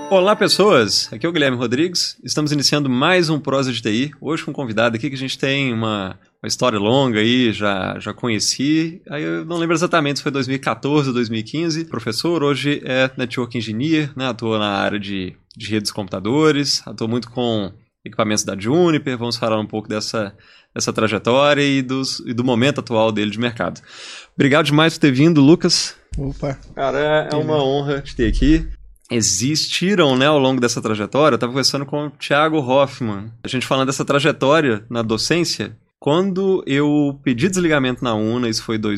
Olá, pessoas! Aqui é o Guilherme Rodrigues. Estamos iniciando mais um Prosa de TI. Hoje com um convidado aqui que a gente tem uma história longa aí, já conheci. Aí eu não lembro exatamente se foi 2014 ou 2015. Professor, hoje é Network Engineer, né? Atua na área de redes de computadores, atua muito com equipamentos da Juniper. Vamos falar um pouco dessa trajetória e do momento atual dele de mercado. Obrigado demais por ter vindo, Lucas. Opa! Cara, é uma honra te ter aqui. Existiram, né, ao longo dessa trajetória, eu estava conversando com o Thiago Hoffman, a gente falando dessa trajetória na docência. Quando eu pedi desligamento na UNA, isso foi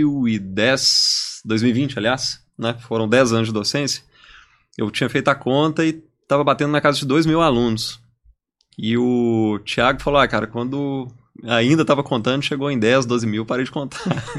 2020, aliás, né, foram 10 anos de docência, eu tinha feito a conta e estava batendo na casa de 2.000 alunos. E o Thiago falou, cara, quando ainda estava contando, chegou em 10, 12 mil, parei de contar.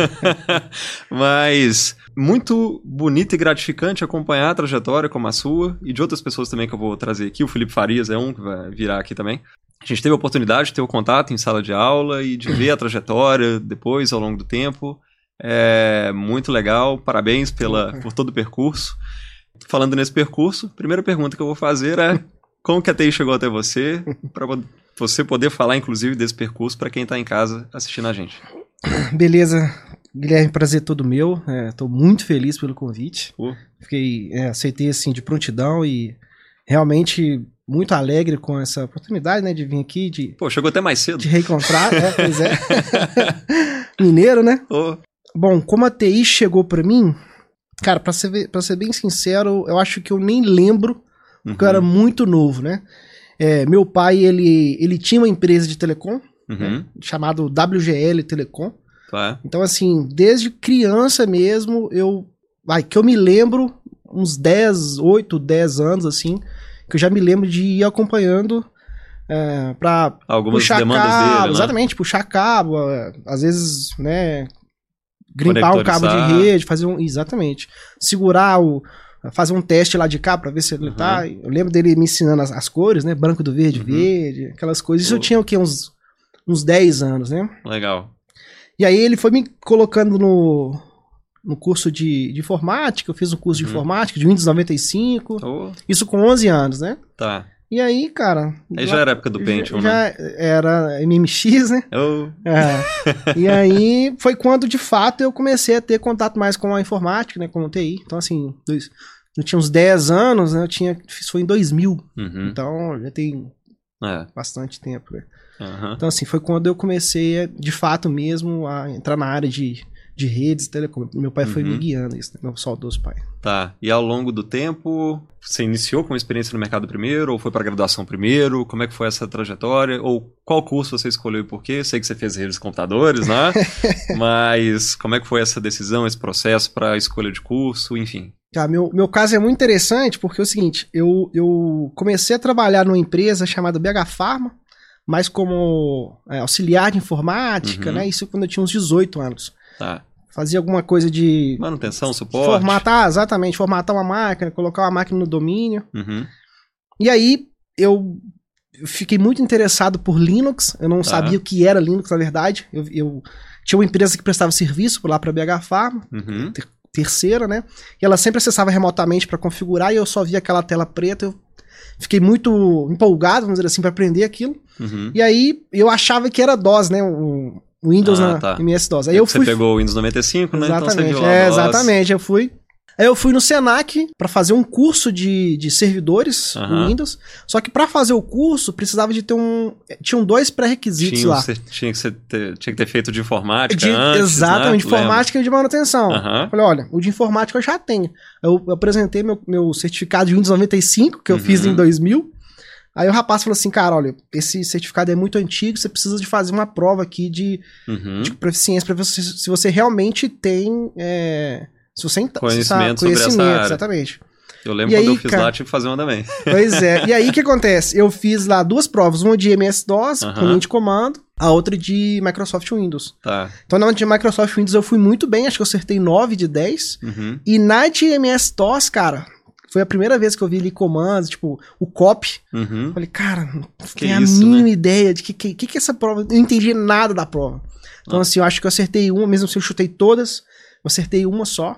Mas muito bonito e gratificante acompanhar a trajetória como a sua e de outras pessoas também que eu vou trazer aqui. O Felipe Farias é um que vai virar aqui também. A gente teve a oportunidade de ter o contato em sala de aula e de ver a trajetória depois, ao longo do tempo. É muito legal, parabéns por todo o percurso. Falando nesse percurso, a primeira pergunta que eu vou fazer é como que a TI chegou até você, para você poder falar, inclusive, desse percurso para quem está em casa assistindo a gente. Beleza, Guilherme, prazer todo meu. Estou muito feliz pelo convite. Aceitei assim de prontidão e realmente muito alegre com essa oportunidade, né, de vir aqui. Chegou até mais cedo. De reencontrar, pois é. Mineiro, né? Bom, como a TI chegou para mim, cara, para ser bem sincero, eu acho que eu nem lembro, porque eu era muito novo, né? Meu pai, ele tinha uma empresa de telecom, né, chamado WGL Telecom. Tá. Então, assim, desde criança mesmo, que eu me lembro, uns 8, 10 anos, assim, que eu já me lembro de ir acompanhando pra algumas puxar demandas cabo, dele, né? Exatamente, puxar cabo, às vezes, né, grimpar um cabo de rede, exatamente, fazer um teste lá de cabo pra ver se ele tá. Eu lembro dele me ensinando as cores, né? Branco do verde, verde, aquelas coisas. Isso eu tinha o quê? Uns 10 anos, né? Legal. E aí ele foi me colocando no curso de informática. Eu fiz um curso de informática, de Windows 95. Isso com 11 anos, né? Tá. E aí, cara... Aí já era a época do Pentium, né? Já era MMX, né? E aí foi quando, de fato, eu comecei a ter contato mais com a informática, né? Com o TI. Então, assim, eu tinha uns 10 anos, né? Isso foi em 2000. Então, já tem bastante tempo, né? Então, assim, foi quando eu comecei, de fato mesmo, a entrar na área de redes, telecom. Meu pai foi me guiando isso, né? Meu saudoso pai. Tá. E ao longo do tempo, você iniciou com uma experiência no mercado primeiro, ou foi para graduação primeiro? Como é que foi essa trajetória? Ou qual curso você escolheu e por quê? Sei que você fez redes de computadores, né? Mas como é que foi essa decisão, esse processo para a escolha de curso, enfim? Tá, meu caso é muito interessante porque é o seguinte, eu comecei a trabalhar numa empresa chamada BH Pharma, mas como auxiliar de informática, né? Isso quando eu tinha uns 18 anos. Tá. Fazia alguma coisa de... manutenção, suporte. Formatar uma máquina, colocar uma máquina no domínio. E aí, eu fiquei muito interessado por Linux. Eu não sabia o que era Linux, na verdade. Eu tinha uma empresa que prestava serviço lá para a BH Pharma, terceira, né? E ela sempre acessava remotamente para configurar e eu só via aquela tela preta. Eu fiquei muito empolgado, vamos dizer assim, para aprender aquilo. E aí, eu achava que era DOS, né? O Windows MS-DOS. Aí você pegou o Windows 95, né? Exatamente, então você viu lá exatamente. Aí eu fui no Senac para fazer um curso de servidores no Windows. Só que para fazer o curso, precisava de ter tinham 2 pré-requisitos lá. Tinha que ter feito de informática antes, exatamente, né? informática e de manutenção. Falei, olha, o de informática eu já tenho. Eu apresentei meu certificado de Windows 95, que eu fiz em 2000. Aí o rapaz falou assim, cara, olha, esse certificado é muito antigo, você precisa de fazer uma prova aqui de proficiência para ver se você realmente tem conhecimento sobre essa área. Exatamente. Eu lembro quando eu fiz lá, tive que fazer uma também. Pois é. E aí o que acontece? Eu fiz lá 2 provas, uma de MS-DOS, com linha de comando, a outra de Microsoft Windows. Tá. Então na de Microsoft Windows eu fui muito bem, acho que eu acertei 9 de 10. E na de MS-DOS, cara... Foi a primeira vez que eu vi ali comandos, tipo, o copy. Falei, cara, não tenho a mínima ideia de que é essa prova. Eu não entendi nada da prova. Então, assim, eu acho que eu acertei uma, mesmo se eu chutei todas, eu acertei uma só.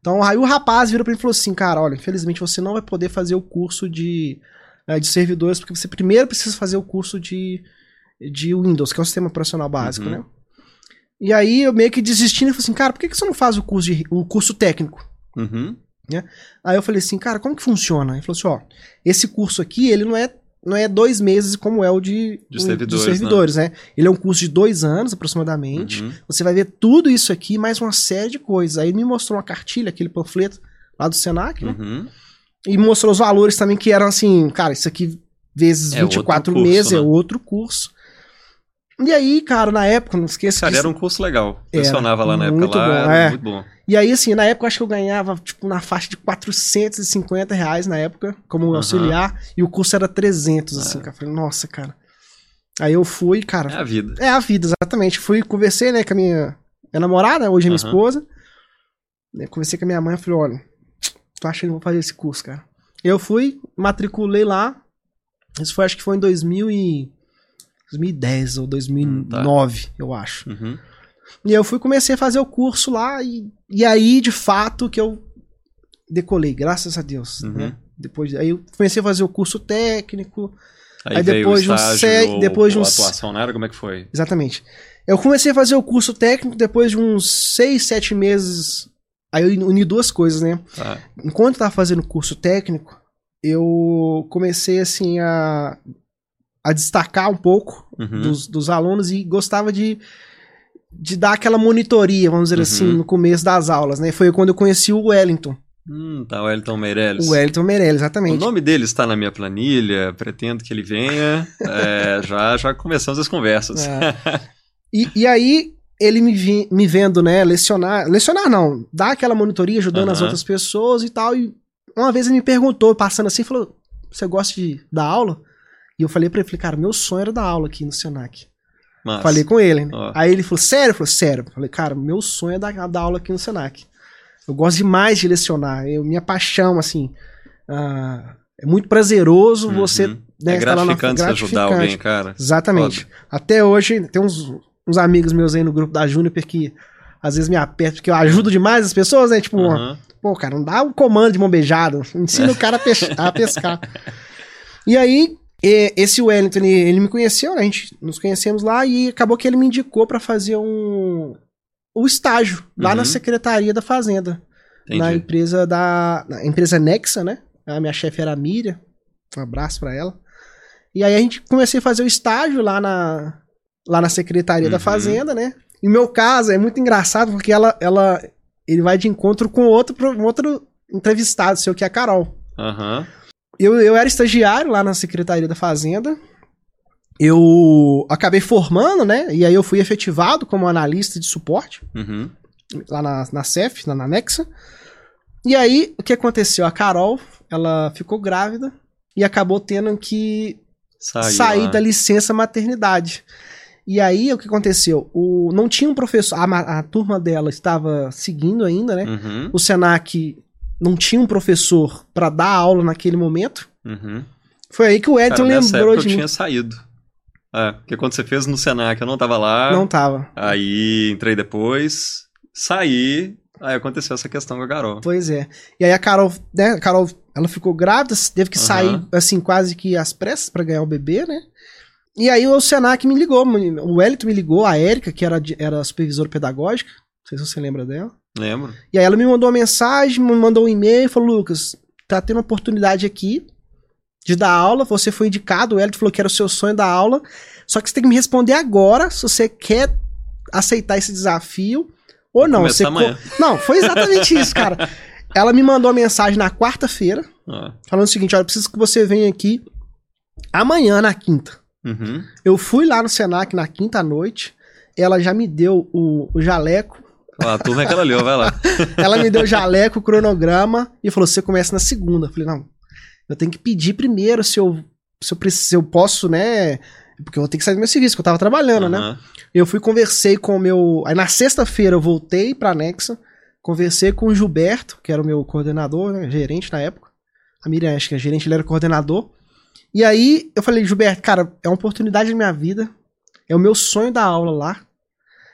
Então aí o rapaz virou pra mim e falou assim, cara, olha, infelizmente você não vai poder fazer o curso de servidores, porque você primeiro precisa fazer o curso de Windows, que é o sistema operacional básico, né? E aí eu meio que desistindo e falei assim, cara, por que você não faz o curso técnico? Né? Aí eu falei assim, cara, como que funciona? Ele falou assim, ó, esse curso aqui, ele não é 2 meses como é o de servidores, né? Ele é um curso de 2 anos, aproximadamente. Você vai ver tudo isso aqui, mais uma série de coisas. Aí ele me mostrou uma cartilha, aquele panfleto lá do Senac, né? E me mostrou os valores também, que eram assim, cara, isso aqui vezes 24 meses, né? É outro curso. E aí, cara, na época, não esqueça Cara, era um curso legal. Funcionava lá na época, era muito bom. E aí, assim, na época eu acho que eu ganhava, tipo, na faixa de R$450 na época, como auxiliar, e o curso era 300, assim, cara. Eu falei, nossa, cara. Aí eu fui, cara... É a vida. É a vida, exatamente. Fui, conversei, né, com a minha namorada, hoje é minha esposa. Conversei com a minha mãe, falei, olha, tô achando que eu vou fazer esse curso, cara. Eu fui, matriculei lá, isso foi, acho que foi em 2010 ou 2009, eu acho. E eu comecei a fazer o curso lá, e aí, de fato, que eu decolei, graças a Deus. Né? Aí eu comecei a fazer o curso técnico. Aí depois de um atuação na área, como é que foi? Exatamente. Eu comecei a fazer o curso técnico depois de uns 6, 7 meses. Aí eu uni 2 coisas, né? Enquanto eu tava fazendo o curso técnico, eu comecei, assim, a destacar um pouco dos alunos e gostava de dar aquela monitoria, vamos dizer assim, no começo das aulas, né? Foi quando eu conheci o Wellington. Tá, o Wellington Meirelles. O Wellington Meirelles, exatamente. O nome dele está na minha planilha, pretendo que ele venha. Já começamos as conversas. E aí, ele me vendo, né, lecionar não, dar aquela monitoria, ajudando as outras pessoas e tal, e uma vez ele me perguntou, passando assim, falou, você gosta de dar aula? E eu falei pra ele, cara, meu sonho era dar aula aqui no Senac. Massa. Falei com ele, né? Aí ele falou, sério? Eu falei, sério. Falei, cara, meu sonho é dar aula aqui no Senac. Eu gosto demais de lecionar. Minha paixão, assim, é muito prazeroso você... Né, é gratificante você ajudar alguém, cara. Exatamente. Foda. Até hoje, tem uns amigos meus aí no grupo da Juniper que às vezes me apertam, porque eu ajudo demais as pessoas, né? Tipo, pô, cara, não dá um comando de mão beijada. Ensina o cara a pescar. E aí... esse Wellington, ele me conheceu, né? A gente nos conhecemos lá e acabou que ele me indicou pra fazer o estágio lá na Secretaria da Fazenda. Entendi. Na empresa Nexa, né? A minha chefe era a Miriam. Um abraço pra ela. E aí a gente comecei a fazer o estágio lá na Secretaria da Fazenda, né? E o meu caso é muito engraçado porque ele vai de encontro com um outro entrevistado seu, que é a Carol. Eu era estagiário lá na Secretaria da Fazenda, eu acabei formando, né, e aí eu fui efetivado como analista de suporte, lá na CEF, na Nexa, e aí o que aconteceu? A Carol, ela ficou grávida e acabou tendo que sair da licença maternidade. E aí o que aconteceu? Não tinha um professor, a turma dela estava seguindo ainda, né, o Senac... não tinha um professor pra dar aula naquele momento. Foi aí que o Wellington lembrou de mim. Eu tinha saído. Porque quando você fez no Senac, eu não tava lá. Não tava. Aí entrei depois, saí, aí aconteceu essa questão com a Carol. Pois é. E aí a Carol, né, ela ficou grávida, teve que sair, assim, quase que às pressas pra ganhar o bebê, né? E aí o Senac me ligou, o Wellington me ligou, a Érica, que era supervisora pedagógica, não sei se você lembra dela. Lembro. E aí ela me mandou uma mensagem, me mandou um e-mail e falou, Lucas, tá tendo uma oportunidade aqui de dar aula, você foi indicado, o Wellington falou que era o seu sonho dar aula, só que você tem que me responder agora se você quer aceitar esse desafio ou não. Não, foi exatamente isso, cara. Ela me mandou uma mensagem na quarta-feira, falando o seguinte, olha, eu preciso que você venha aqui amanhã, na quinta. Eu fui lá no Senac na quinta à noite, ela já me deu o jaleco. A turma é aquela ali, vai lá. Ela me deu o jaleco, o cronograma e falou, você começa na segunda. Eu falei, não, eu tenho que pedir primeiro se eu posso, né, porque eu vou ter que sair do meu serviço, que eu tava trabalhando, né. Eu fui, conversei com o meu... Aí na sexta-feira eu voltei pra Nexa, conversei com o Gilberto, que era o meu coordenador, né, gerente na época. A Miriam, acho que é gerente, ele era coordenador. E aí eu falei, Gilberto, cara, é uma oportunidade da minha vida, é o meu sonho dar aula lá.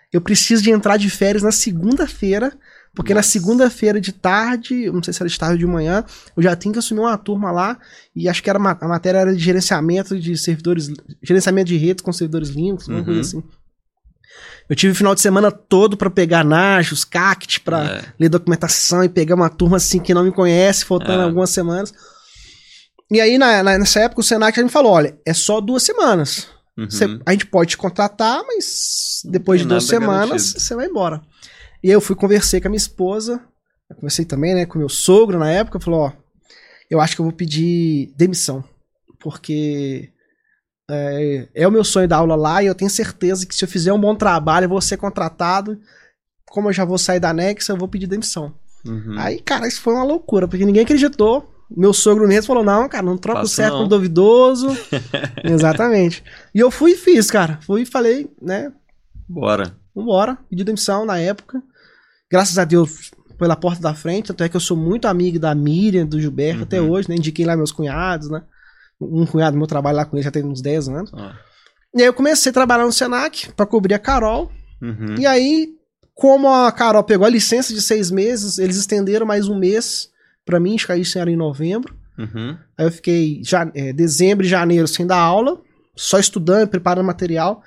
eu preciso de entrar de férias na segunda-feira, porque na segunda-feira de tarde, não sei se era de tarde ou de manhã, eu já tinha que assumir uma turma lá, e acho que era a matéria era de gerenciamento de servidores, gerenciamento de redes com servidores Linux, uma coisa assim. Eu tive o final de semana todo pra pegar Nagios, Cacti, pra ler documentação e pegar uma turma assim que não me conhece, faltando algumas semanas. E aí, nessa época, o Senac já me falou, olha, é só 2 semanas. A gente pode te contratar, mas depois de 2 semanas, você vai embora. E aí eu conversei com a minha esposa, eu conversei também, né, com o meu sogro na época, falou, ó, eu acho que eu vou pedir demissão, porque é o meu sonho dar aula lá e eu tenho certeza que se eu fizer um bom trabalho, eu vou ser contratado, como eu já vou sair da Nexa, eu vou pedir demissão. Aí, cara, isso foi uma loucura, porque ninguém acreditou. Meu sogro mesmo falou, não, cara, não troca o certo pelo duvidoso. Exatamente. E eu fui e fiz, cara. Fui e falei, né? Vambora. Pedi demissão na época. Graças a Deus, pela porta da frente. Até que eu sou muito amigo da Miriam, do Gilberto, até hoje, né? Indiquei lá meus cunhados, né? Um cunhado meu trabalho lá com ele já tem uns 10 anos. E aí eu comecei a trabalhar no Senac pra cobrir a Carol. E aí, como a Carol pegou a licença de 6 meses, eles estenderam mais 1 mês pra mim, acho que isso era em novembro. Aí eu fiquei dezembro e janeiro sem dar aula, só estudando, preparando material.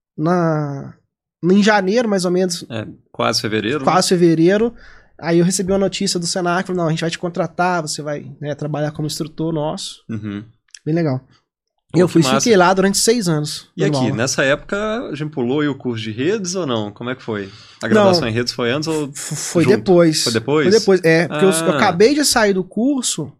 Em janeiro, mais ou menos. Quase fevereiro. Quase fevereiro. Aí eu recebi uma notícia do Senac, falou, não, a gente vai te contratar, você vai trabalhar como instrutor nosso. Bem legal. E eu fiquei lá durante 6 anos. E aqui, nessa época, a gente pulou aí o curso de redes ou não? Como é que foi? A graduação em redes foi antes ou foi depois? Foi depois? Foi depois, porque eu acabei de sair do curso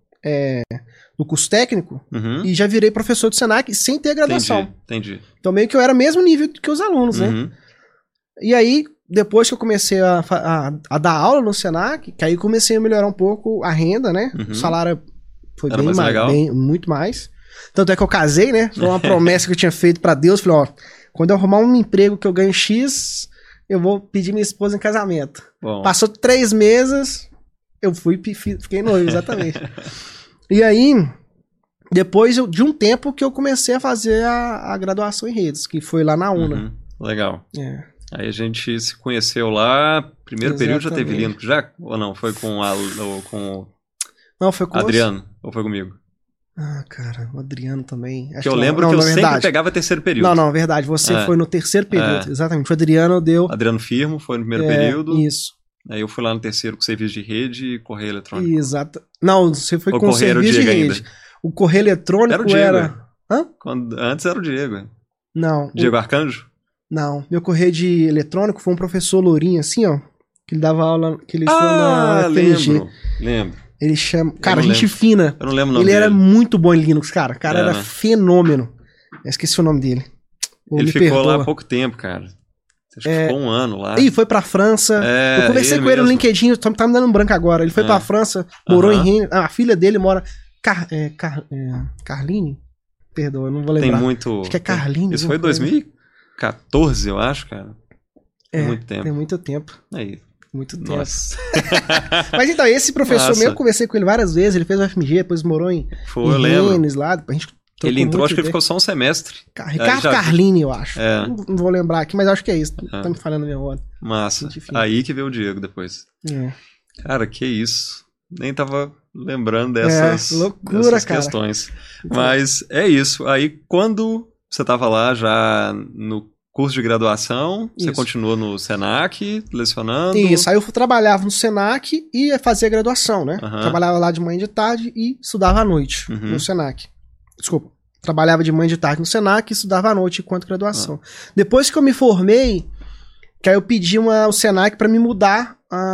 técnico, e já virei professor do Senac sem ter graduação. Entendi. Então meio que eu era mesmo nível que os alunos, né? E aí, depois que eu comecei a dar aula no Senac, que aí comecei a melhorar um pouco a renda, né? O salário foi era mais legal? Muito mais. Tanto é que eu casei, né? Foi uma promessa que eu tinha feito pra Deus. Falei, ó, quando eu arrumar um emprego que eu ganho X, eu vou pedir minha esposa em casamento. Bom. Passou 3 meses, eu fiquei noivo, exatamente. E aí, depois de um tempo que eu comecei a fazer a graduação em redes, que foi lá na UNA. Legal. Aí a gente se conheceu lá, primeiro período já teve Linux já? Ou não? Foi com Não, foi com Adriano? Ou foi comigo? Ah, cara, o Adriano também. Acho que eu lembro que eu sempre pegava terceiro período. Não, verdade. Você foi no terceiro período, exatamente. O Adriano deu... Adriano Firmo foi no primeiro período. Isso. Aí eu fui lá no terceiro com serviço de rede e correio eletrônico. Exato. Não, você foi com serviço de rede. Ainda. O correio eletrônico era... o Diego. Hã? Antes era o Diego. Não. Diego Arcanjo? Não. Meu correio de eletrônico foi um professor lourinho assim, ó. Que ele dava aula... Que ele foi na lembro. Ele chama... Cara, gente fina. Eu não lembro o nome dele. Ele era muito bom em Linux, cara. O cara era fenômeno. Eu esqueci o nome dele. Ele ficou lá há pouco tempo, cara. Acho que ficou 1 ano lá. Ih, foi pra França. Eu conversei com ele no LinkedIn, tá me dando um branco agora. Ele foi pra França, morou em Rennes. A filha dele mora... Carline? Perdoa, eu não vou lembrar. Tem muito... Acho que é Carline. Isso foi em 2014, eu acho, cara. Tem muito tempo. Tem muito tempo. Aí... Muito tempo. Nossa. Mas então, esse professor meu, eu conversei com ele várias vezes, ele fez o FMG, depois morou em Rennes lá, a gente ele entrou, acho que ele ficou só um semestre. Ricardo Carlini, eu acho. Não vou lembrar aqui, mas acho que é isso. Tá me falando a minha hora. Massa. Aí que veio o Diego depois. Cara, que isso. Nem tava lembrando dessas questões. Mas é isso. Aí, quando você tava lá já no curso de graduação, você continuou no Senac, lecionando? Isso, aí eu trabalhava no Senac e fazia graduação, né? Trabalhava lá de manhã e de tarde e estudava à noite no Senac. Desculpa, trabalhava de manhã e de tarde no Senac e estudava à noite enquanto graduação. Depois que eu me formei, que aí eu pedi ao Senac para me mudar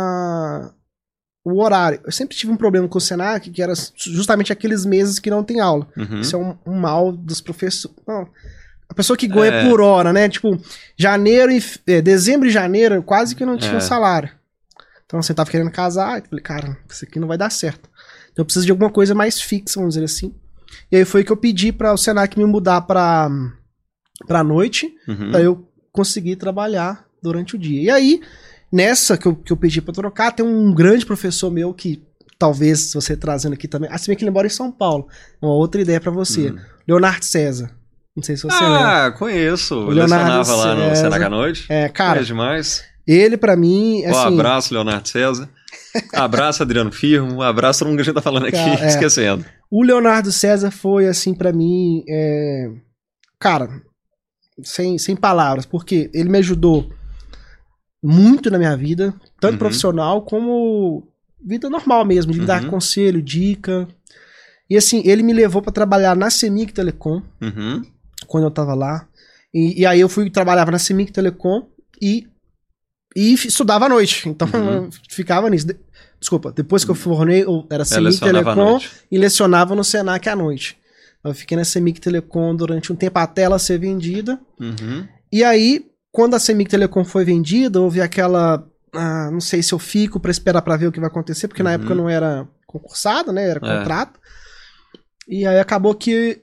o horário. Eu sempre tive um problema com o Senac, que era justamente aqueles meses que não tem aula. Isso é um mal dos professores... Não, a pessoa que ganha por hora, né? Tipo, dezembro e janeiro, quase que não tinha salário. Então, você tava querendo casar, eu falei, cara, isso aqui não vai dar certo. Então, eu preciso de alguma coisa mais fixa, vamos dizer assim. E aí foi que eu pedi para o Senac me mudar pra noite, pra eu conseguir trabalhar durante o dia. E aí, nessa que eu pedi pra trocar, tem um grande professor meu que, talvez, você trazendo aqui também, assim bem que ele mora em São Paulo, uma outra ideia pra você. Leonardo César. Não sei se você lembra. Conheço. O lecionava lá no CNH Noite. Cara. Conheço demais. Ele, pra mim, assim... Um abraço, Leonardo César. Abraço, Adriano Firmo. Abraço todo mundo que a gente tá falando aqui, esquecendo. O Leonardo César foi, assim, pra mim... Cara, sem palavras. Porque ele me ajudou muito na minha vida. Tanto profissional como vida normal mesmo. De me dar conselho, dica. E, assim, ele me levou pra trabalhar na CEMIG Telecom. Quando eu tava lá. E aí eu trabalhava na CEMIG Telecom e estudava à noite. Então eu ficava nisso. Desculpa, depois que eu formei, eu era CEMIG Telecom e lecionava no Senac à noite. Eu fiquei na CEMIG Telecom durante um tempo até ela ser vendida. E aí, quando a CEMIG Telecom foi vendida, houve aquela... não sei se eu fico pra esperar pra ver o que vai acontecer, porque na época eu não era concursado, né? Era contrato. E aí acabou que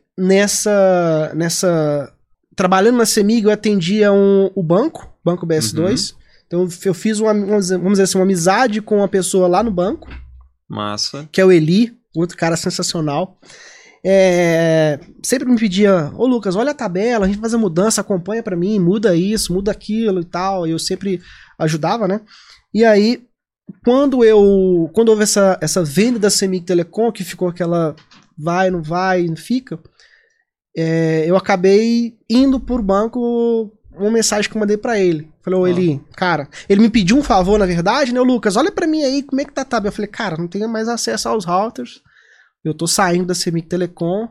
trabalhando na CEMIG, eu atendia o Banco BS2. Então eu fiz vamos dizer assim, uma amizade com uma pessoa lá no banco. Massa. Que é o Eli, outro cara sensacional. Sempre me pedia, ô Lucas, olha a tabela, a gente faz a mudança, acompanha pra mim, muda isso, muda aquilo e tal. E eu sempre ajudava, né? E aí, quando houve essa venda da CEMIG Telecom, que ficou aquela vai, não fica, eu acabei indo por banco, uma mensagem que eu mandei pra ele. Falei, Eli, cara, ele me pediu um favor, na verdade, né, Lucas, olha pra mim aí, como é que tá a tabela? Eu falei, cara, não tenho mais acesso aos routers, eu tô saindo da CEMIG Telecom,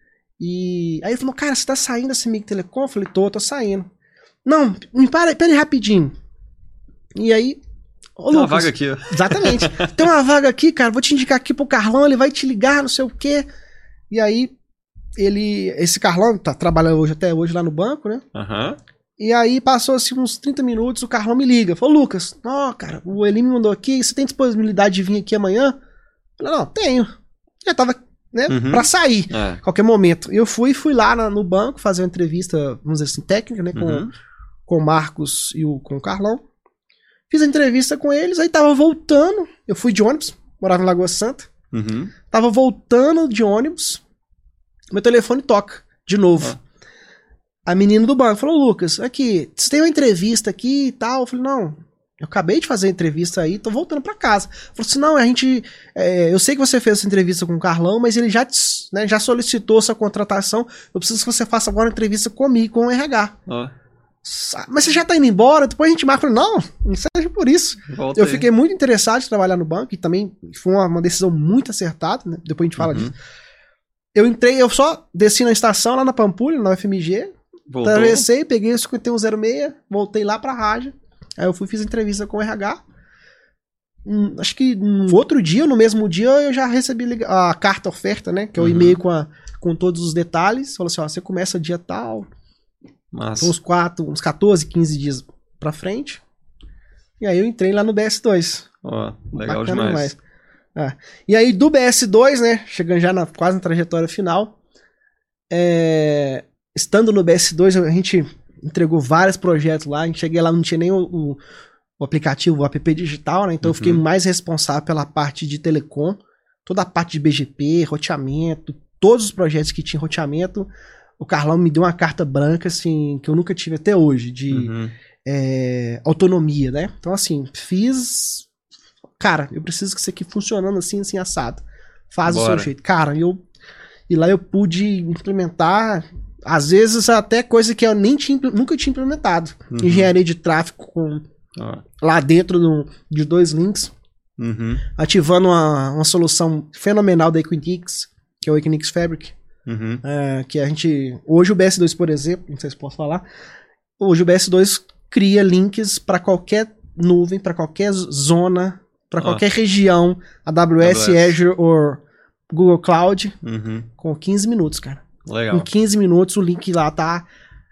e aí ele falou, cara, você tá saindo da CEMIG Telecom? Eu falei, tô saindo. Não, pera aí rapidinho. E aí, ô Lucas, tem uma vaga aqui. Exatamente. Tem uma vaga aqui, cara, vou te indicar aqui pro Carlão, ele vai te ligar, não sei o quê. E aí, esse Carlão tá trabalhando até hoje lá no banco, né? E aí, passou assim uns 30 minutos, o Carlão me liga. Falou, Lucas, cara, o Eli me mandou aqui, você tem disponibilidade de vir aqui amanhã? Eu falei, não, tenho. Já tava, né, pra sair, qualquer momento. Eu fui lá no banco fazer uma entrevista, vamos dizer assim, técnica, né, com o Marcos e com o Carlão. Fiz a entrevista com eles, aí tava voltando, eu fui de ônibus, morava em Lagoa Santa. Tava voltando de ônibus, meu telefone toca, de novo. A menina do banco falou, Lucas, aqui, você tem uma entrevista aqui e tal? Eu falei, não, eu acabei de fazer a entrevista aí, tô voltando pra casa. Falou assim, não, eu sei que você fez essa entrevista com o Carlão, mas ele já solicitou sua contratação, eu preciso que você faça agora uma entrevista comigo, com o RH. Mas você já tá indo embora, depois a gente marca. Não seja por isso. Eu fiquei muito interessado em trabalhar no banco, e também foi uma decisão muito acertada, né? Depois a gente fala disso. Eu só desci na estação lá na Pampulha, na UFMG, atravessei, peguei o 5106, voltei lá pra rádio, aí eu fiz a entrevista com o RH. Acho que no outro dia, no mesmo dia, eu já recebi a carta oferta, né? Que é o e-mail com todos os detalhes. Falou assim, você começa dia tal. Massa. Uns 14, 15 dias pra frente. E aí eu entrei lá no BS2. Legal demais. E aí do BS2, né? Chegando já quase na trajetória final. Estando no BS2, a gente entregou vários projetos lá. A gente cheguei lá, não tinha nem o aplicativo, o app digital, né? Então eu fiquei mais responsável pela parte de telecom. Toda a parte de BGP, roteamento. Todos os projetos que tinham roteamento. O Carlão me deu uma carta branca, assim, que eu nunca tive até hoje, de autonomia, né? Então, assim, fiz... Cara, eu preciso que isso aqui funcionando assim, assado. Faz o seu jeito. Cara, e lá eu pude implementar, às vezes, até coisa que eu nunca tinha implementado. Engenharia de tráfego lá dentro de 2 links, ativando uma solução fenomenal da Equinix, que é o Equinix Fabric. Que a gente... Hoje o BS2, por exemplo, não sei se posso falar, hoje o BS2 cria links para qualquer nuvem, para qualquer zona, para qualquer região, AWS, Azure ou Google Cloud, com 15 minutos, cara. Legal. Em 15 minutos o link lá tá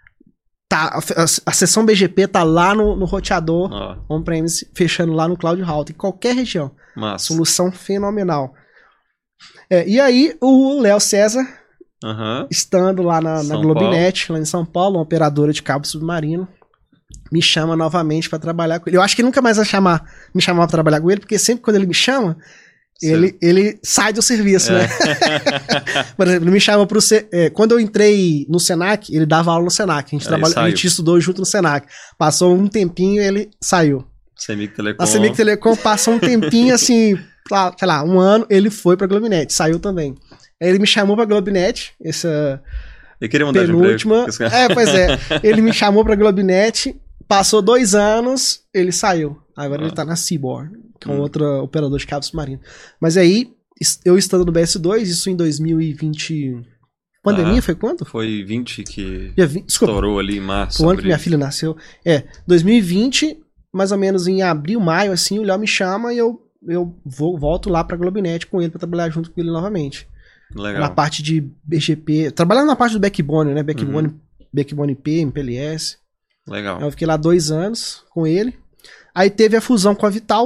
a seção BGP tá lá no roteador on-premise, fechando lá no Cloud Router, em qualquer região. Massa. Solução fenomenal. E aí o Léo César, estando lá na Globinet, lá em São Paulo, uma operadora de cabo submarino, me chama novamente pra trabalhar com ele. Eu acho que ele nunca mais vai me chamar pra trabalhar com ele, porque sempre quando ele me chama, ele sai do serviço, né? Por exemplo, ele me chamou pro... quando eu entrei no Senac, ele dava aula no Senac. A gente estudou junto no Senac. Passou um tempinho e ele saiu. CEMIG Telecom. A CEMIG Telecom passou um tempinho, assim, sei lá, um ano, ele foi pra Globinet, saiu também. Aí ele me chamou pra Globinet, essa eu queria mandar penúltima... de emprego. Pois é. Ele me chamou pra Globinet, passou 2 anos, ele saiu. Agora ele tá na Seaboard, que é um outro operador de cabo submarino. Mas aí, eu estando no BS2, isso em 2020... Pandemia foi quando? Foi 20 que desculpa, estourou ali em março. Foi o ano que minha filha nasceu. 2020, mais ou menos em abril, maio, assim, o Léo me chama e eu volto lá pra Globinet com ele pra trabalhar junto com ele novamente. Legal. Na parte de BGP, trabalhando na parte do backbone, né? Backbone IP, MPLS. Legal. Eu fiquei lá 2 anos com ele. Aí teve a fusão com a Vital,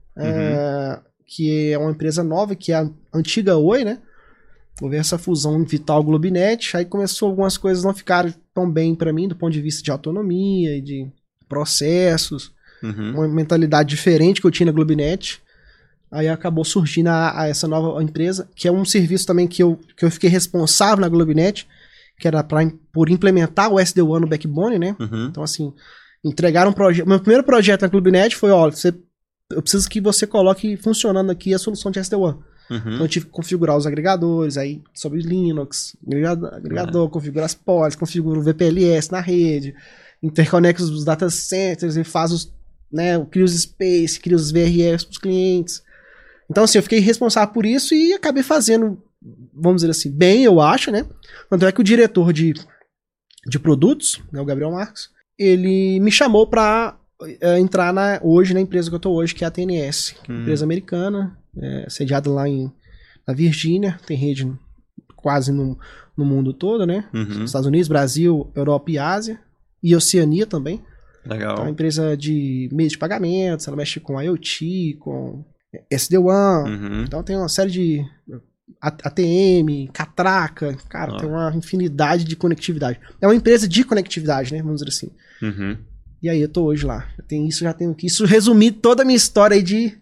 que é uma empresa nova, que é a antiga Oi, né? Houve essa fusão Vital Globinet, aí começou algumas coisas não ficaram tão bem pra mim, do ponto de vista de autonomia e de processos, uma mentalidade diferente que eu tinha na Globinet. Aí acabou surgindo essa nova empresa, que é um serviço também que eu fiquei responsável na Globinet, que era por implementar o SD-WAN no backbone, né? Então, assim, entregaram um projeto. Meu primeiro projeto na Globinet foi, olha, eu preciso que você coloque funcionando aqui a solução de SD-WAN. Então eu tive que configurar os agregadores, aí sobre Linux, agregador, configura as portas, configura o VPLS na rede, interconecta os data centers e faz os, né, cria os space, cria os VRFs para os clientes. Então, assim, eu fiquei responsável por isso e acabei fazendo, vamos dizer assim, bem, eu acho, né? Tanto é que o diretor de produtos, né, o Gabriel Marques, ele me chamou para entrar hoje na empresa que eu tô hoje, que é a TNS, empresa americana, sediada lá na Virgínia, tem rede quase no mundo todo, né? Estados Unidos, Brasil, Europa e Ásia, e Oceania também. Legal. Então, é uma empresa de meios de pagamentos, ela mexe com IoT, com SD-WAN, então tem uma série de ATM, catraca, cara, tem uma infinidade de conectividade. É uma empresa de conectividade, né? Vamos dizer assim. E aí eu tô hoje lá. Já tenho que isso resumir toda a minha história aí de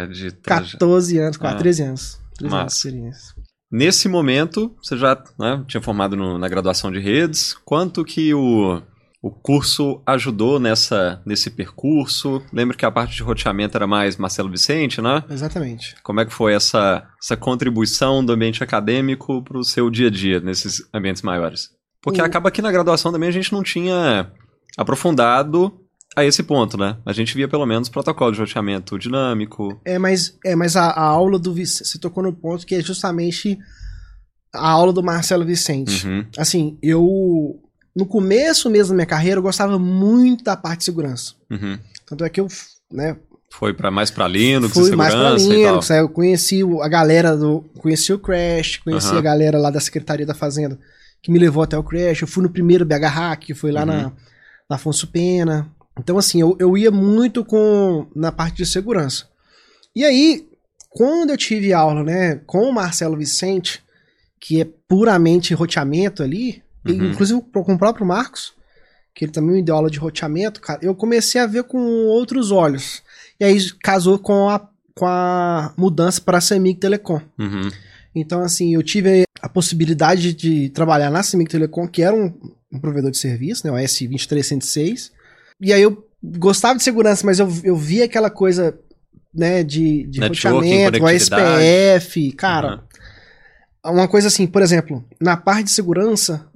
14 anos, quase 13 anos. 13 anos de experiência. Nesse momento, você já tinha formado na graduação de redes. Quanto que o curso ajudou nesse percurso? Lembro que a parte de roteamento era mais Marcelo Vicente, né? Exatamente. Como é que foi essa contribuição do ambiente acadêmico para o seu dia a dia nesses ambientes maiores? Porque acaba que na graduação também a gente não tinha aprofundado a esse ponto, né? A gente via pelo menos protocolo de roteamento dinâmico. Mas a aula do Vicente, você tocou no ponto que é justamente a aula do Marcelo Vicente. Assim, no começo mesmo da minha carreira, eu gostava muito da parte de segurança. Tanto é que eu, né... Foi mais pra Linux, fui segurança mais pra Linux, eu conheci a galera conheci o Crash, conheci a galera lá da Secretaria da Fazenda, que me levou até o Crash. Eu fui no primeiro BH Hack, que foi lá na Afonso Pena. Então, assim, eu ia muito na parte de segurança. E aí, quando eu tive aula, né, com o Marcelo Vicente, que é puramente roteamento ali, inclusive com o próprio Marcos, que ele também me deu aula de roteamento, cara, eu comecei a ver com outros olhos. E aí casou com a mudança para a CEMIG Telecom. Então, assim, eu tive a possibilidade de trabalhar na CEMIG Telecom, que era um provedor de serviço, né, o S23106. E aí eu gostava de segurança, mas eu via aquela coisa, né, de roteamento, o SPF, cara. Uma coisa assim, por exemplo, na parte de segurança,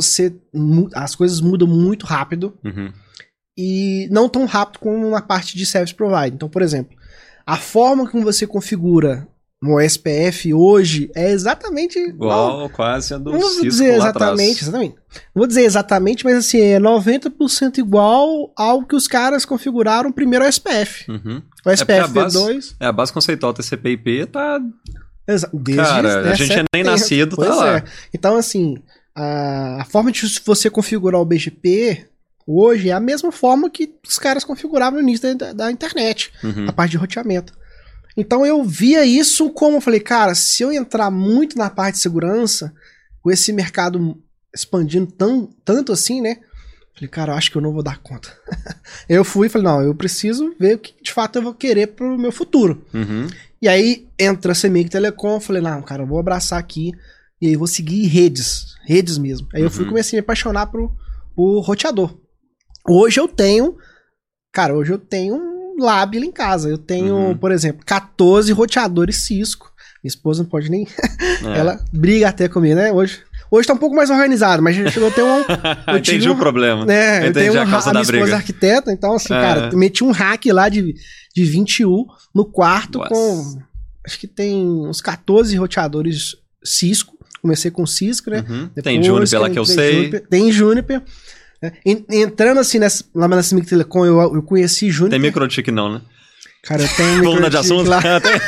as coisas mudam muito rápido e não tão rápido como na parte de service provider. Então, por exemplo, a forma como você configura no SPF hoje é exatamente igual quase a do Cisco. Não vou dizer exatamente. Não vou dizer exatamente, mas assim, é 90% igual ao que os caras configuraram primeiro o SPF. O SPF V2. A base conceitual TCP/IP tá... Cara, a gente tinha nem nascido, tá lá. Então, assim, a forma de você configurar o BGP hoje é a mesma forma que os caras configuravam no início da internet, a parte de roteamento. Então eu via isso como, eu falei, cara, se eu entrar muito na parte de segurança, com esse mercado expandindo tanto assim, né, Falei, cara, eu acho que eu não vou dar conta. Eu fui e falei, não, eu preciso ver o que de fato eu vou querer pro meu futuro. E aí entra a CEMIG Telecom, falei, não, cara, eu vou abraçar aqui e aí vou seguir redes mesmo. Aí eu fui e comecei a me apaixonar por roteador. Hoje eu tenho um lab lá em casa. Eu tenho, por exemplo, 14 roteadores Cisco. Minha esposa não pode nem... Ela briga até comigo, né? Hoje tá um pouco mais organizado, mas chegou a ter um... Entendi o problema. Né, Entendi eu tenho a causa da briga. Minha esposa é arquiteta, então assim, cara, eu meti um rack lá de 20U no quarto. Nossa. Com... Acho que tem uns 14 roteadores Cisco. Comecei com Cisco, né? Depois, tem Juniper lá que eu sei. Tem Juniper. Entrando assim, lá na CEMIG Telecom, eu conheci Juniper. Tem Microtik não, né? Cara, eu tenho Vamos mudar de assunto? Lá.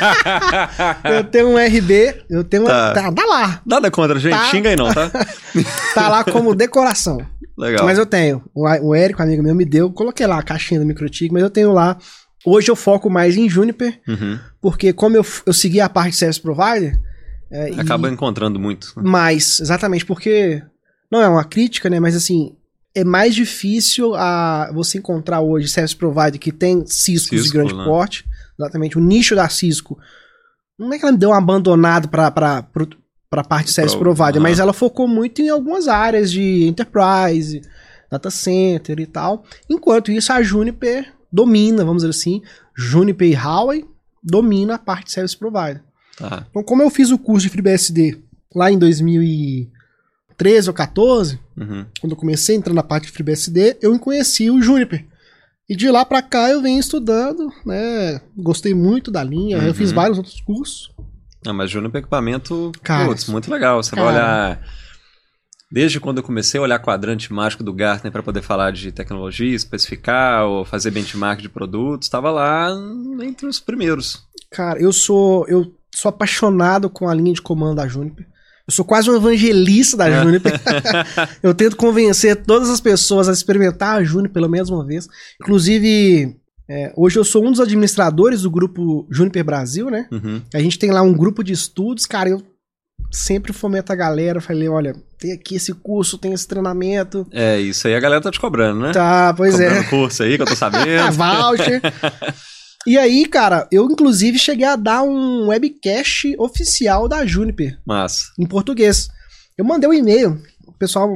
Eu tenho um RB, eu tenho tá lá. Nada contra, gente. Xinga aí não, tá? Tá lá como decoração. Legal. Mas eu tenho. O Érico, amigo meu, me deu. Coloquei lá a caixinha do Microtik, mas eu tenho lá. Hoje eu foco mais em Juniper, porque como eu segui a parte de Service Provider... Acaba encontrando muito. Mas, exatamente, porque... Não é uma crítica, né? Mas assim... É mais difícil você encontrar hoje Service Provider que tem Cisco de grande porte. Exatamente. O nicho da Cisco. Não é que ela deu um abandonado para a parte de Service Provider, mas ela focou muito em algumas áreas de Enterprise, Data Center e tal. Enquanto isso, a Juniper domina, vamos dizer assim. Juniper e Huawei domina a parte de Service Provider. Tá. Então, como eu fiz o curso de FreeBSD lá em 2013 ou 14, quando eu comecei a entrar na parte de FreeBSD, eu conheci o Juniper. E de lá pra cá eu venho estudando, né? Gostei muito da linha, eu fiz vários outros cursos. Mas Juniper é equipamento, cara, muito legal. Você vai olhar... Desde quando eu comecei a olhar quadrante mágico do Gartner para poder falar de tecnologia, especificar ou fazer benchmark de produtos, estava lá entre os primeiros. Cara, eu sou apaixonado com a linha de comando da Juniper. Eu sou quase um evangelista da Juniper. Eu tento convencer todas as pessoas a experimentar a Juniper pelo menos uma vez. Inclusive, hoje eu sou um dos administradores do grupo Juniper Brasil, né? A gente tem lá um grupo de estudos. Cara, eu sempre fomento a galera. Falei, olha, tem aqui esse curso, tem esse treinamento. Isso aí a galera tá te cobrando, né? Tá, pois cobrando curso aí que eu tô sabendo. Voucher. E aí, cara, eu inclusive cheguei a dar um webcast oficial da Juniper. Massa. Em português. Eu mandei um e-mail, o pessoal...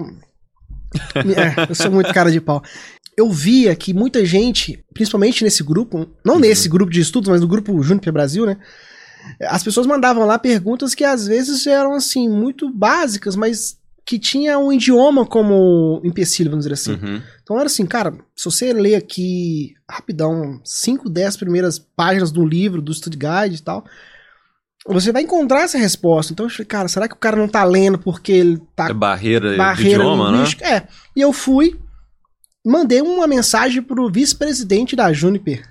eu sou muito cara de pau. Eu via que muita gente, principalmente nesse grupo, não nesse grupo de estudos, mas no grupo Juniper Brasil, né? As pessoas mandavam lá perguntas que às vezes eram, assim, muito básicas, mas que tinha um idioma como empecilho, vamos dizer assim. Então era assim, cara, se você ler aqui rapidão, 5, 10 primeiras páginas do livro, do Study Guide e tal, você vai encontrar essa resposta. Então eu falei, cara, será que o cara não tá lendo porque ele tá... É barreira de idioma, linguística, né? E eu fui, mandei uma mensagem pro vice-presidente da Juniper.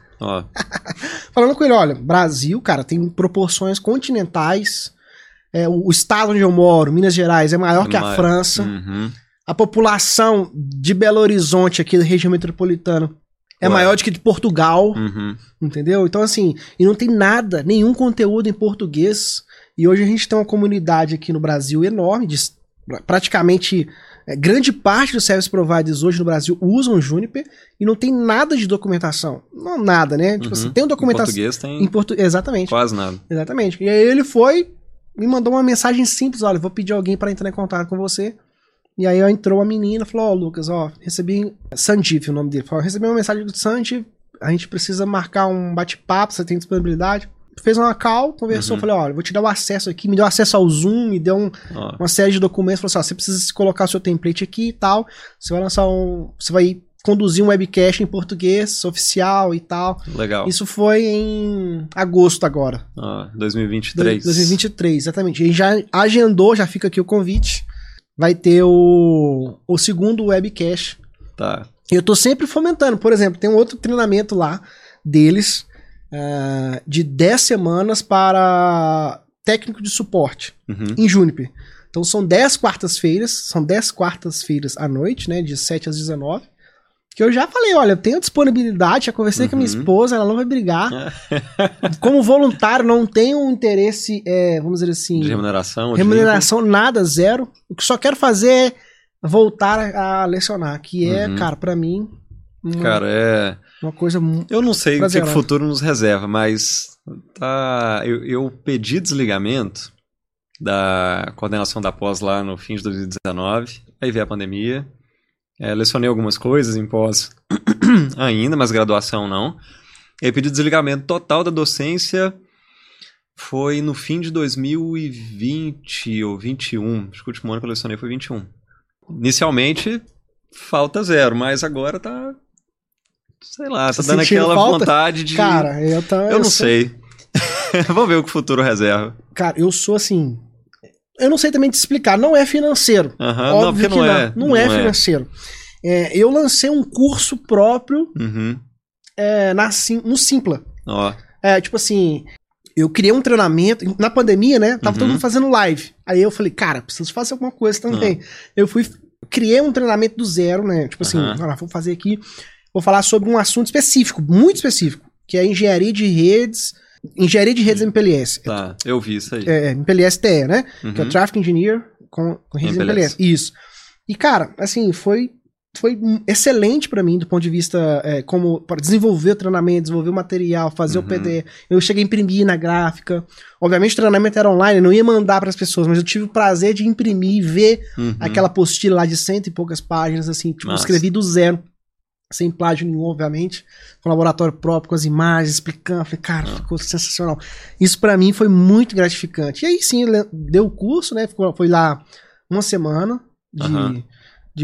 Falando com ele, olha, Brasil, cara, tem proporções continentais... o estado onde eu moro, Minas Gerais, é maior que a França. A população de Belo Horizonte, aqui da região metropolitana, é maior do que de Portugal. Entendeu? Então, assim, e não tem nada, nenhum conteúdo em português. E hoje a gente tem uma comunidade aqui no Brasil enorme, praticamente grande parte dos service providers hoje no Brasil usam Juniper e não tem nada de documentação. Não nada, né? Tipo assim, tem uma documentação. Em português tem exatamente. Quase nada. Exatamente. E aí ele foi... me mandou uma mensagem simples, olha, vou pedir alguém para entrar em contato com você. E aí entrou a menina, falou, Lucas, recebi Sanjeev, o nome dele. Falou, recebi uma mensagem do Sanjeev, a gente precisa marcar um bate-papo, você tem disponibilidade? Fez uma call, conversou, falei, olha, vou te dar o acesso aqui, me deu acesso ao Zoom, me deu uma série de documentos, falou assim, você precisa colocar o seu template aqui e tal, você vai lançar você vai conduzir um webcast em português, oficial e tal. Legal. Isso foi em agosto agora. 2023. 2023, exatamente. E já agendou, já fica aqui o convite. Vai ter o segundo webcast. Tá. Eu tô sempre fomentando. Por exemplo, tem um outro treinamento lá deles de 10 semanas para técnico de suporte em Juniper. Então são 10 quartas-feiras, à noite, né, de 7 às 19. Que eu já falei, olha, eu tenho disponibilidade, já conversei com a minha esposa, ela não vai brigar. Como voluntário, não tenho um interesse, vamos dizer assim... De remuneração? Remuneração, nada, zero. O que só quero fazer é voltar a lecionar, que é, cara, pra mim... uma coisa muito eu não sei o que o futuro nos reserva, mas eu pedi desligamento da coordenação da pós lá no fim de 2019, aí veio a pandemia, lecionei algumas coisas em pós ainda, mas graduação não, e aí pedi desligamento total da docência, foi no fim de 2020 ou 21, acho que o último ano que eu lecionei foi 21. Inicialmente, falta 0, mas agora tá... Sei lá, tá dando aquela vontade de... Cara, eu não sei. Vamos ver o que o futuro reserva. Cara, eu sou assim... Eu não sei também te explicar. Não é financeiro. Óbvio que não é financeiro. Eu lancei um curso próprio no Simpla. Tipo assim... Eu criei um treinamento... Na pandemia, né? Tava todo mundo fazendo live. Aí eu falei, cara, preciso fazer alguma coisa também. Eu criei um treinamento do zero, né? Tipo assim, vou fazer aqui... Vou falar sobre um assunto específico, muito específico, que é engenharia de redes MPLS. Tá, eu vi isso aí. MPLS-TE, né? Que é o Traffic Engineer com redes MPLS. Isso. E, cara, assim, foi excelente pra mim, do ponto de vista como para desenvolver o treinamento, desenvolver o material, fazer o PDF. Eu cheguei a imprimir na gráfica. Obviamente o treinamento era online, eu não ia mandar pras pessoas, mas eu tive o prazer de imprimir e ver aquela apostila lá de 100 e poucas páginas, assim, tipo, escrevi do zero. Sem plágio nenhum, obviamente, com laboratório próprio, com as imagens, explicando. Falei, cara, ficou sensacional. Isso pra mim foi muito gratificante. E aí sim, deu o curso, né? Foi lá uma semana, de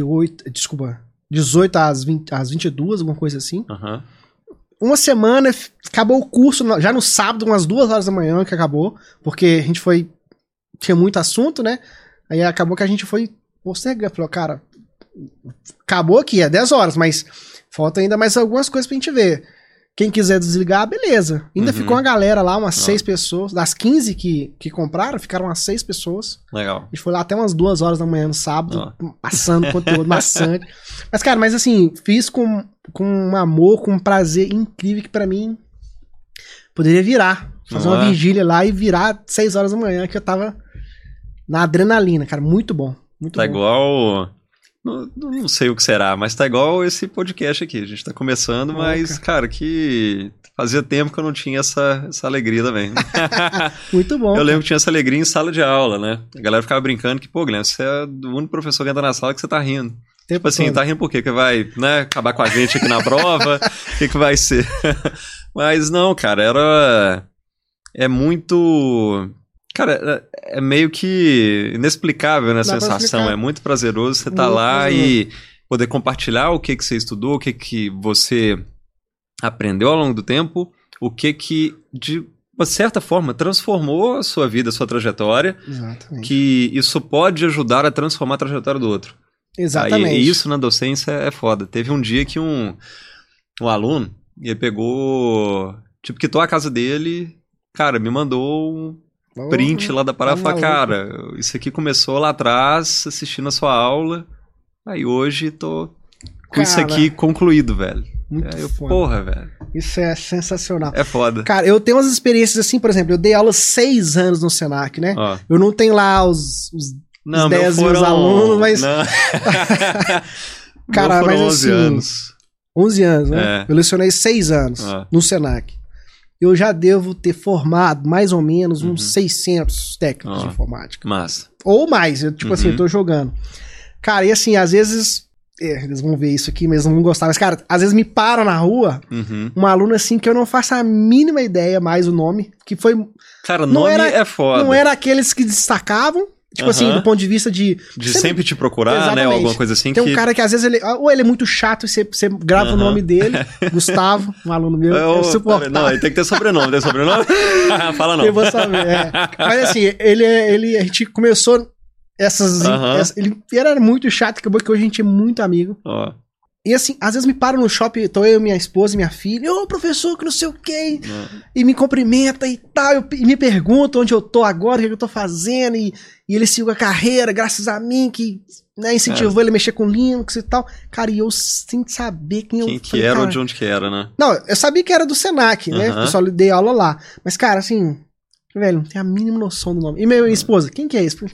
18 às 22, alguma coisa assim. Uma semana, acabou o curso, já no sábado, umas 2 horas da manhã que acabou, porque a gente tinha muito assunto, né? Aí acabou que a gente foi postergando. Falou, cara, acabou aqui, 10 horas, mas falta ainda mais algumas coisas pra gente ver. Quem quiser desligar, beleza. Ainda ficou uma galera lá, umas 6 pessoas. Das 15 que compraram, ficaram umas 6 pessoas. Legal. A gente foi lá até umas 2 horas da manhã no sábado, passando conteúdo maçante. Mas, cara, assim, fiz com um amor, com um prazer incrível que pra mim poderia virar. Fazer uma vigília lá e virar 6 horas da manhã, que eu tava na adrenalina, cara. Muito bom. Muito bom. Igual... Não sei o que será, mas tá igual esse podcast aqui. A gente tá começando, mas, cara, que fazia tempo que eu não tinha essa alegria também. Muito bom. Eu lembro que tinha essa alegria em sala de aula, né? A galera ficava brincando que, pô, Guilherme, você é o único professor que entra na sala que você tá rindo. Tipo assim, tá rindo por quê? Que vai, né, acabar com a gente aqui na prova? O que vai ser? Mas não, cara, é muito... Cara, é meio que inexplicável, né, a sensação. É muito prazeroso você estar lá e poder compartilhar o que você estudou, o que você aprendeu ao longo do tempo, o que de uma certa forma, transformou a sua vida, a sua trajetória. Exatamente. Que isso pode ajudar a transformar a trajetória do outro. Exatamente. E isso na docência é foda. Teve um dia que um aluno, ele pegou, tipo, quitou a casa dele, cara, me mandou um print lá da parada e falou, cara, isso aqui começou lá atrás, assistindo a sua aula, aí hoje tô com isso aqui concluído, velho. Muito foda. Porra, velho. Isso é sensacional. É foda. Cara, eu tenho umas experiências assim, por exemplo, eu dei aula 6 anos no Senac, né? Eu não tenho lá os 10 mil alunos, mas... Cara, mas 11 assim... anos. 11 anos, né? Eu lecionei 6 anos no Senac. Eu já devo ter formado mais ou menos uns 600 técnicos de informática. Massa. Ou mais, tipo assim, eu tô jogando. Cara, e assim, às vezes... eles vão ver isso aqui, mas não vão gostar. Mas, cara, às vezes me param na rua um aluno assim que eu não faço a mínima ideia mais o nome. Que foi... Cara, nome é foda. Não era aqueles que destacavam. Tipo assim, do ponto de vista de sempre te procurar, exatamente, né? Ou alguma coisa assim. Tem um cara que às vezes ele é muito chato e você grava o nome dele, Gustavo, um aluno meu. Não, ele tem que ter sobrenome. Tem sobrenome? Fala não. Eu vou saber, Mas assim, a gente começou ele era muito chato, acabou que hoje a gente é muito amigo. E assim, às vezes me param no shopping, tô eu, minha esposa e minha filha, professor, que não sei o quê, e me cumprimenta e tal, e me pergunta onde eu tô agora, o que eu tô fazendo, e ele seguiu a carreira, graças a mim, que incentivou ele a mexer com Linux e tal. Cara, e eu sem saber quem que era ou de onde que era, né? Não, eu sabia que era do Senac, né? Eu só dei aula lá. Mas, cara, assim, velho, não tenho a mínima noção do nome. E minha esposa, quem que é esse?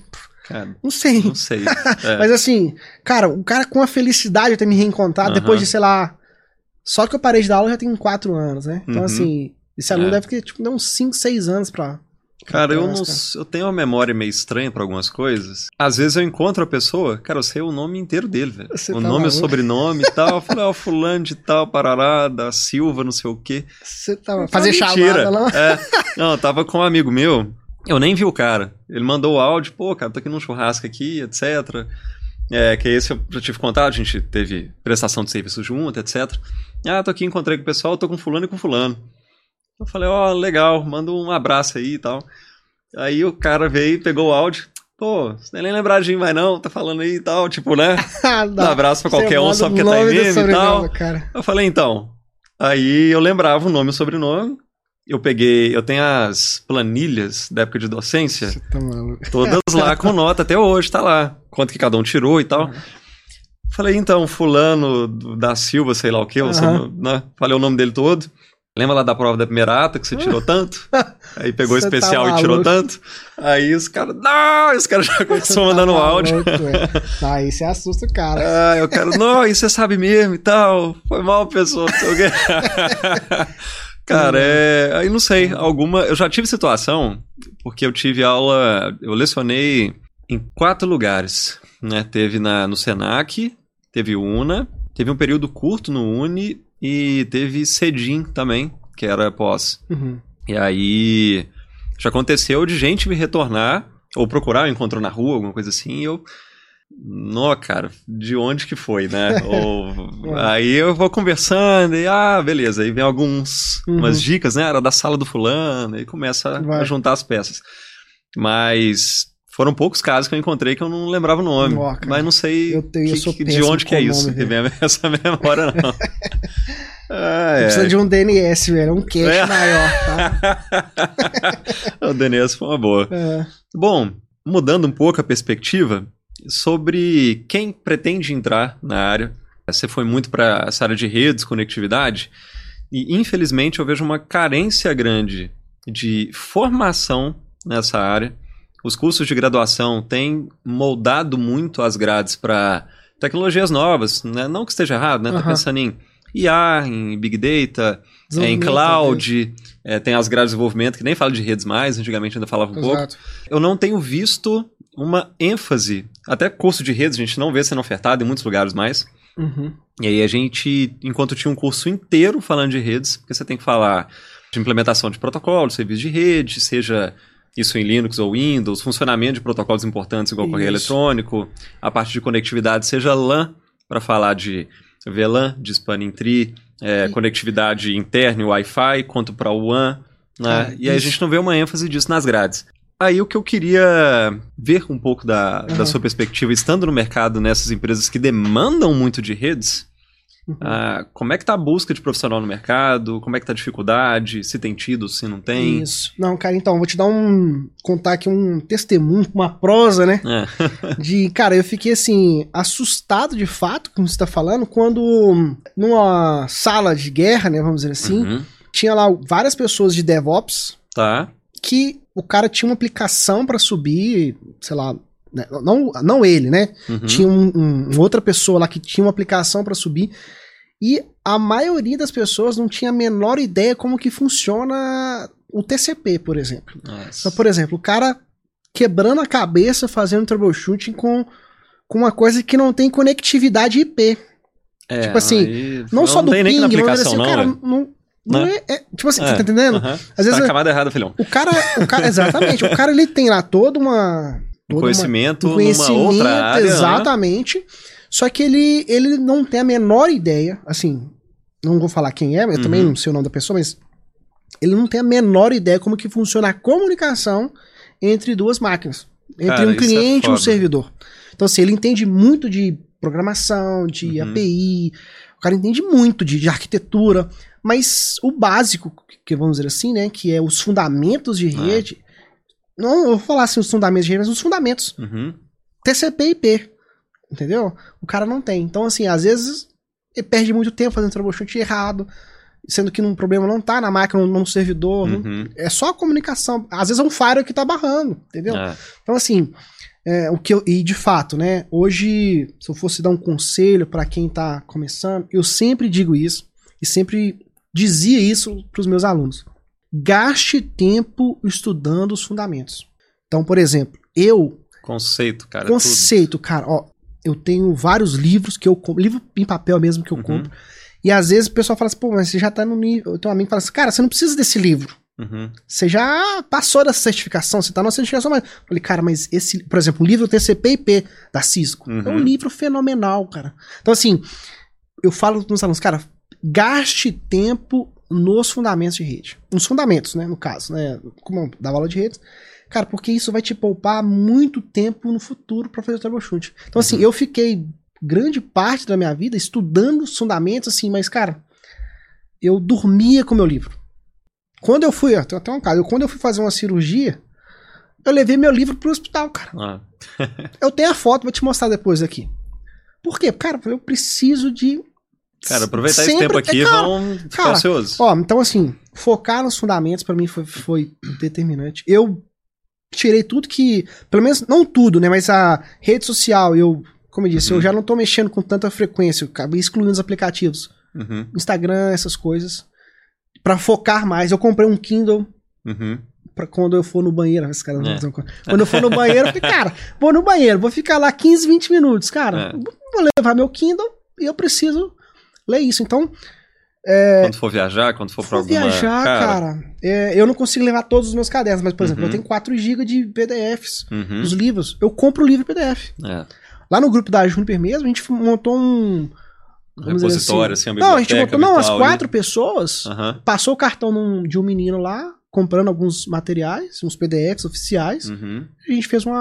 Cara, não sei. Não sei. Mas assim, cara, o cara com a felicidade de ter me reencontrado depois de, sei lá... Só que eu parei de dar aula já tem 4 anos, né? Então, assim, esse aluno deve ter, tipo, uns 5, 6 anos pra... Cara, eu tenho uma memória meio estranha pra algumas coisas. Às vezes eu encontro a pessoa, cara, eu sei o nome inteiro dele, velho. O nome e o sobrenome e tal. Eu falei, ó, fulano de tal, parará, da Silva, não sei o quê. Você tava... Fazer chamada lá? Não, eu tava com um amigo meu, eu nem vi o cara. Ele mandou o áudio, pô, cara, tô aqui num churrasco aqui, etc. Que esse eu já tive contato, a gente teve prestação de serviço junto, etc. Tô aqui, encontrei com o pessoal, tô com fulano e com fulano. Eu falei, legal, manda um abraço aí e tal. Aí o cara veio, pegou o áudio. Pô, você nem lembrar de mim mais não, tá falando aí e tal, tipo, né? Dá um abraço pra qualquer um só porque tá em meme e tal. Cara. Eu falei, então. Aí eu lembrava o nome e o sobrenome. Eu tenho as planilhas da época de docência. Você tá maluco. Todas lá com nota, até hoje tá lá. Quanto que cada um tirou e tal. Falei, então, fulano da Silva, sei lá o quê, né? Falei o nome dele todo. Lembra lá da prova da primeira ata que você tirou tanto? Aí pegou o especial e tirou tanto. Aí os caras... Não! Os caras já começaram mandando áudio. Aí você assusta o cara. Eu quero... Não, isso você sabe mesmo e tal. Foi mal, pessoal. Não sei o quê. Cara, aí não sei. Eu já tive situação, porque eu tive aula... Eu lecionei em 4 lugares. Né? Teve no Senac, teve UNA, teve um período curto no Uni... E teve Cedim também, que era pós. E aí, já aconteceu de gente me retornar, ou procurar, eu encontro na rua, alguma coisa assim, e eu... Não, cara, de onde que foi, né? Aí eu vou conversando e, beleza, aí vem umas dicas, né? Era da sala do fulano, e começa a juntar as peças. Mas... Foram poucos casos que eu encontrei que eu não lembrava o nome. Mas não sei de onde que é isso. Que vem essa memória, não. Precisa de um DNS, velho. Um cache maior, tá? O DNS foi uma boa. Bom, mudando um pouco a perspectiva, sobre quem pretende entrar na área. Você foi muito para essa área de redes, conectividade, e infelizmente eu vejo uma carência grande de formação nessa área. Os cursos de graduação têm moldado muito as grades para tecnologias novas, né? Não que esteja errado, né? Tá pensando em IA, em Big Data, em Cloud, tem as grades de desenvolvimento, que nem fala de redes mais, antigamente ainda falava um pouco. Eu não tenho visto uma ênfase, até curso de redes a gente não vê sendo ofertado em muitos lugares mais. E aí a gente, enquanto tinha um curso inteiro falando de redes, porque você tem que falar de implementação de protocolo, serviço de rede, seja... Isso em Linux ou Windows, funcionamento de protocolos importantes igual correio eletrônico, a parte de conectividade, seja LAN, para falar de VLAN, de Spanning Tree, conectividade interna e Wi-Fi, quanto para o WAN, né? E aí a gente não vê uma ênfase disso nas grades. Aí o que eu queria ver um pouco da sua perspectiva, estando no mercado nessas empresas que demandam muito de redes, como é que tá a busca de profissional no mercado? Como é que tá a dificuldade? Se tem tido, se não tem? Isso. Não, cara, então, vou te dar contar aqui um testemunho, uma prosa, né? Cara, eu fiquei, assim, assustado de fato, como você tá falando, quando numa sala de guerra, né, vamos dizer assim, tinha lá várias pessoas de DevOps, que o cara tinha uma aplicação pra subir, sei lá, não ele, né? Tinha outra pessoa lá que tinha uma aplicação pra subir. E a maioria das pessoas não tinha a menor ideia como que funciona o TCP, por exemplo. Então, por exemplo, o cara quebrando a cabeça fazendo troubleshooting com uma coisa que não tem conectividade IP. Tipo assim, não só do ping, mas assim, o cara não é, tipo assim, você tá entendendo? Às vezes tá camada errada, filhão. O cara, exatamente, o cara ele tem lá todo um conhecimento numa outra área. Exatamente. Só que ele não tem a menor ideia, assim, não vou falar quem é, eu também não sei o nome da pessoa, mas ele não tem a menor ideia como que funciona a comunicação entre duas máquinas. Entre um cliente e um servidor. Então, assim, ele entende muito de programação, de API, o cara entende muito de arquitetura, mas o básico, que vamos dizer assim, né, que é os fundamentos de rede, não eu vou falar assim os fundamentos de rede, mas os fundamentos. TCP e IP. Entendeu? O cara não tem. Então, assim, às vezes ele perde muito tempo fazendo troubleshoot errado, sendo que um problema não tá na máquina, no servidor. É só a comunicação. Às vezes é um firewall que tá barrando, entendeu? Então, assim, E de fato, né? Hoje, se eu fosse dar um conselho para quem tá começando, eu sempre digo isso e sempre dizia isso para os meus alunos. Gaste tempo estudando os fundamentos. Então, por exemplo, Conceito, cara. Ó, eu tenho vários livros que eu compro, livro em papel mesmo que eu compro. E às vezes o pessoal fala assim, pô, mas você já tá no nível. Eu tenho um amigo que fala assim, cara, você não precisa desse livro. Você já passou dessa certificação, você tá na certificação, mas. Eu falei, cara, mas esse, por exemplo, o livro TCP/IP da Cisco é um livro fenomenal, cara. Então, assim, eu falo com os alunos, cara, gaste tempo nos fundamentos de rede. Nos fundamentos, né, no caso, né, como da aula de redes. Cara, porque isso vai te poupar muito tempo no futuro para fazer o troubleshoot. Então, assim, eu fiquei grande parte da minha vida estudando os fundamentos, assim, mas, cara, eu dormia com o meu livro. Quando eu fui, tem até um caso, quando eu fui fazer uma cirurgia, eu levei meu livro pro hospital, cara. Eu tenho a foto, vou te mostrar depois aqui. Por quê? Cara, eu preciso de... Cara, aproveitar esse tempo aqui, vão ficar ansiosos. Ó, então assim, focar nos fundamentos pra mim foi determinante. Eu tirei tudo que, pelo menos, não tudo, né, mas a rede social, como eu disse, eu já não tô mexendo com tanta frequência, eu acabei excluindo os aplicativos. Instagram, essas coisas. Pra focar mais, eu comprei um Kindle pra quando eu for no banheiro. Esse cara não quando eu for no banheiro, eu falei, cara, vou no banheiro, vou ficar lá 15, 20 minutos. Cara, vou levar meu Kindle e eu preciso ler isso. Então. Quando for viajar, quando for pra alguma... viajar, cara eu não consigo levar todos os meus cadernos, mas, por exemplo, eu tenho 4 GB de PDFs, os livros. Eu compro o livro PDF. Lá no grupo da Juniper mesmo, a gente montou um repositório, assim, não, a gente montou, as 4 pessoas, passou o cartão de um menino lá, comprando alguns materiais, uns PDFs oficiais, a gente fez um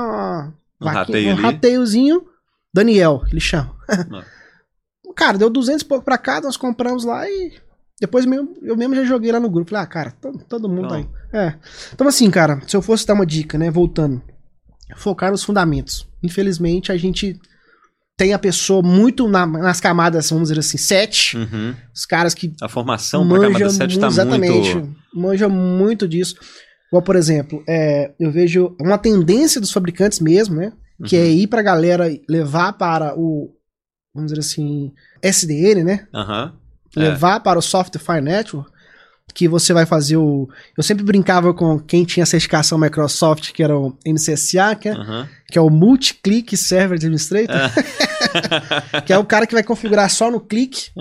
rateiozinho, Daniel, ele chama. Cara, deu 200 e pouco pra cada, nós compramos lá e depois eu mesmo já joguei lá no grupo. Falei, cara, todo mundo aí. Então assim, cara, se eu fosse dar uma dica, né, voltando, focar nos fundamentos. Infelizmente, a gente tem a pessoa muito nas camadas, vamos dizer assim, 7. Os caras que... A formação pra camada 7 tá exatamente, manja muito disso. Igual, por exemplo, eu vejo uma tendência dos fabricantes mesmo, né? Que é ir pra galera levar para o, vamos dizer assim, SDN, né? Levar para o Software Defined Network, que você vai fazer o... Eu sempre brincava com quem tinha certificação Microsoft, que era o MCSA, que é o Multi-Click Server Administrator, que é o cara que vai configurar só no clique.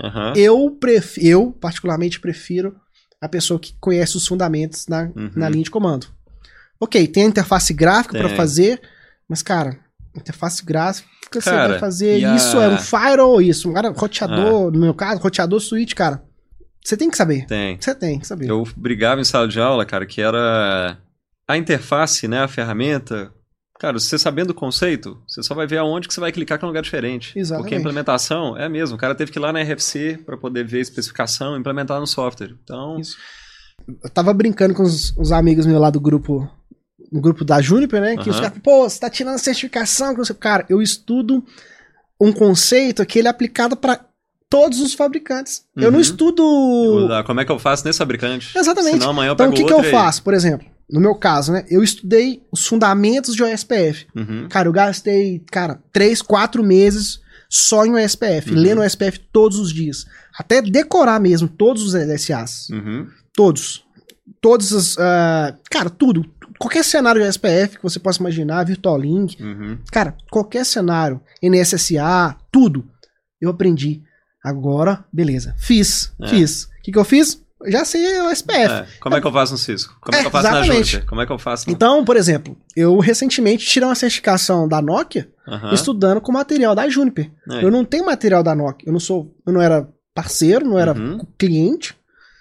Eu, particularmente, prefiro a pessoa que conhece os fundamentos na linha de comando. Ok, tem a interface gráfica para fazer, mas, cara, interface gráfica, você vai fazer isso, é um firewall, isso, um roteador, no meu caso, roteador switch, cara. Você tem que saber. Você tem que saber. Eu brigava em sala de aula, cara, que era a interface, né, a ferramenta. Cara, você sabendo o conceito, você só vai ver aonde que você vai clicar que é um lugar diferente. Exatamente. Porque a implementação é mesmo. O cara teve que ir lá na RFC para poder ver a especificação e implementar no software. Então... Isso. Eu tava brincando com os amigos meus lá do grupo, no grupo da Juniper, né? Que os caras, pô, você tá tirando a certificação. Cara, eu estudo um conceito que ele é aplicado para todos os fabricantes. Eu não estudo... Como é que eu faço nesse fabricante? Exatamente. Senão amanhã eu então, pego o que eu faço? Por exemplo, no meu caso, né? Eu estudei os fundamentos de OSPF. Cara, eu gastei, 3, 4 meses só em OSPF. Lendo OSPF todos os dias. Até decorar mesmo todos os LSAs. Todos. Todos os... cara, tudo. Qualquer cenário de OSPF que você possa imaginar, VirtualLink. Cara, qualquer cenário. NSSA, tudo. Eu aprendi. Agora, beleza. Fiz. O que eu fiz? Já sei o SPF. Como é que eu faço no Cisco? Como é que eu faço na Juniper? Como é que eu faço no... Então, por exemplo, eu recentemente tirei uma certificação da Nokia estudando com material da Juniper. Eu não tenho material da Nokia. Eu não era parceiro, não era cliente.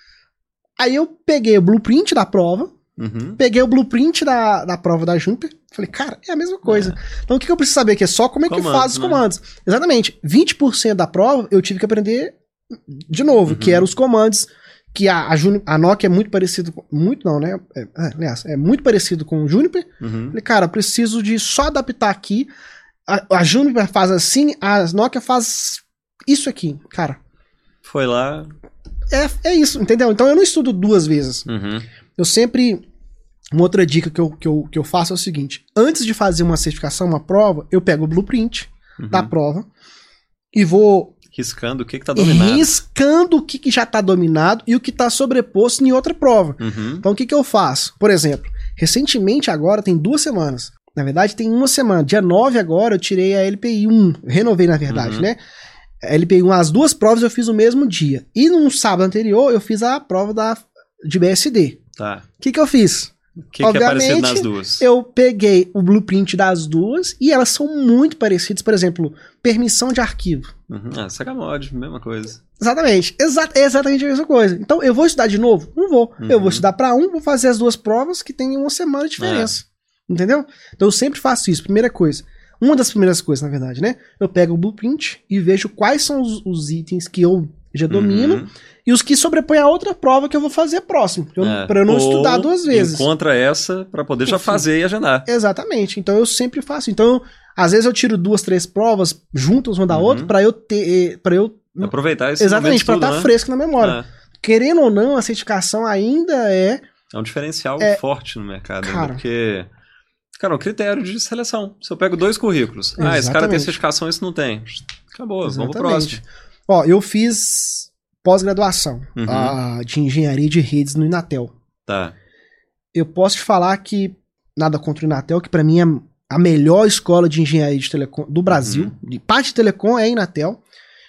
Aí eu peguei o blueprint da prova, peguei o blueprint da prova da Juniper. Falei, cara, é a mesma coisa. Então o que eu preciso saber aqui é só como é que faz os comandos. Exatamente. 20% da prova eu tive que aprender de novo, que eram os comandos que a Nokia é muito parecido com... Muito não, né? Aliás, é muito parecido com o Juniper. Falei, cara, eu preciso de só adaptar aqui. A Juniper faz assim, a Nokia faz isso aqui. Cara. Foi lá... É isso, entendeu? Então eu não estudo 2 vezes. Eu sempre Uma outra dica que eu faço é o seguinte. Antes de fazer uma certificação, uma prova, eu pego o blueprint da prova e vou... Riscando o que tá dominado. Riscando o que já tá dominado e o que tá sobreposto em outra prova. Então, o que eu faço? Por exemplo, recentemente agora, tem 2 semanas. Na verdade, tem 1 semana. Dia 9 agora, eu tirei a LPI 1. Renovei, na verdade, né? A LPI 1, as 2 provas eu fiz no mesmo dia. E no sábado anterior, eu fiz a prova de BSD. Tá. O que eu fiz? O que é parecido nas duas? Eu peguei o blueprint das duas e elas são muito parecidas. Por exemplo, permissão de arquivo. Sagamod, mesma coisa. Exatamente. Exatamente a mesma coisa. Então, eu vou estudar de novo? Não vou. Eu vou estudar para vou fazer as 2 provas que tem 1 semana de diferença. Entendeu? Então, eu sempre faço isso. Primeira coisa. Uma das primeiras coisas, na verdade, né? Eu pego o blueprint e vejo quais são os itens que eu já domino e os que sobrepõem a outra prova que eu vou fazer próximo. Pra eu não estudar 2 vezes. Encontra essa pra poder já fazer e agendar. Exatamente. Então, eu sempre faço. Então, às vezes eu tiro 2, 3 provas juntas uma da outra pra eu ter... Pra eu aproveitar esse exatamente, pra estar fresco na memória. Querendo ou não, a certificação ainda é... É um diferencial forte no mercado. Cara, porque... Cara, é um critério de seleção. Se eu pego 2 currículos, esse cara tem certificação, esse não tem. Acabou, vamos pro próximo. Ó, eu fiz pós-graduação de engenharia de redes no Inatel. Tá. Eu posso te falar que, nada contra o Inatel, que pra mim é a melhor escola de engenharia de telecom do Brasil. De parte de telecom é Inatel,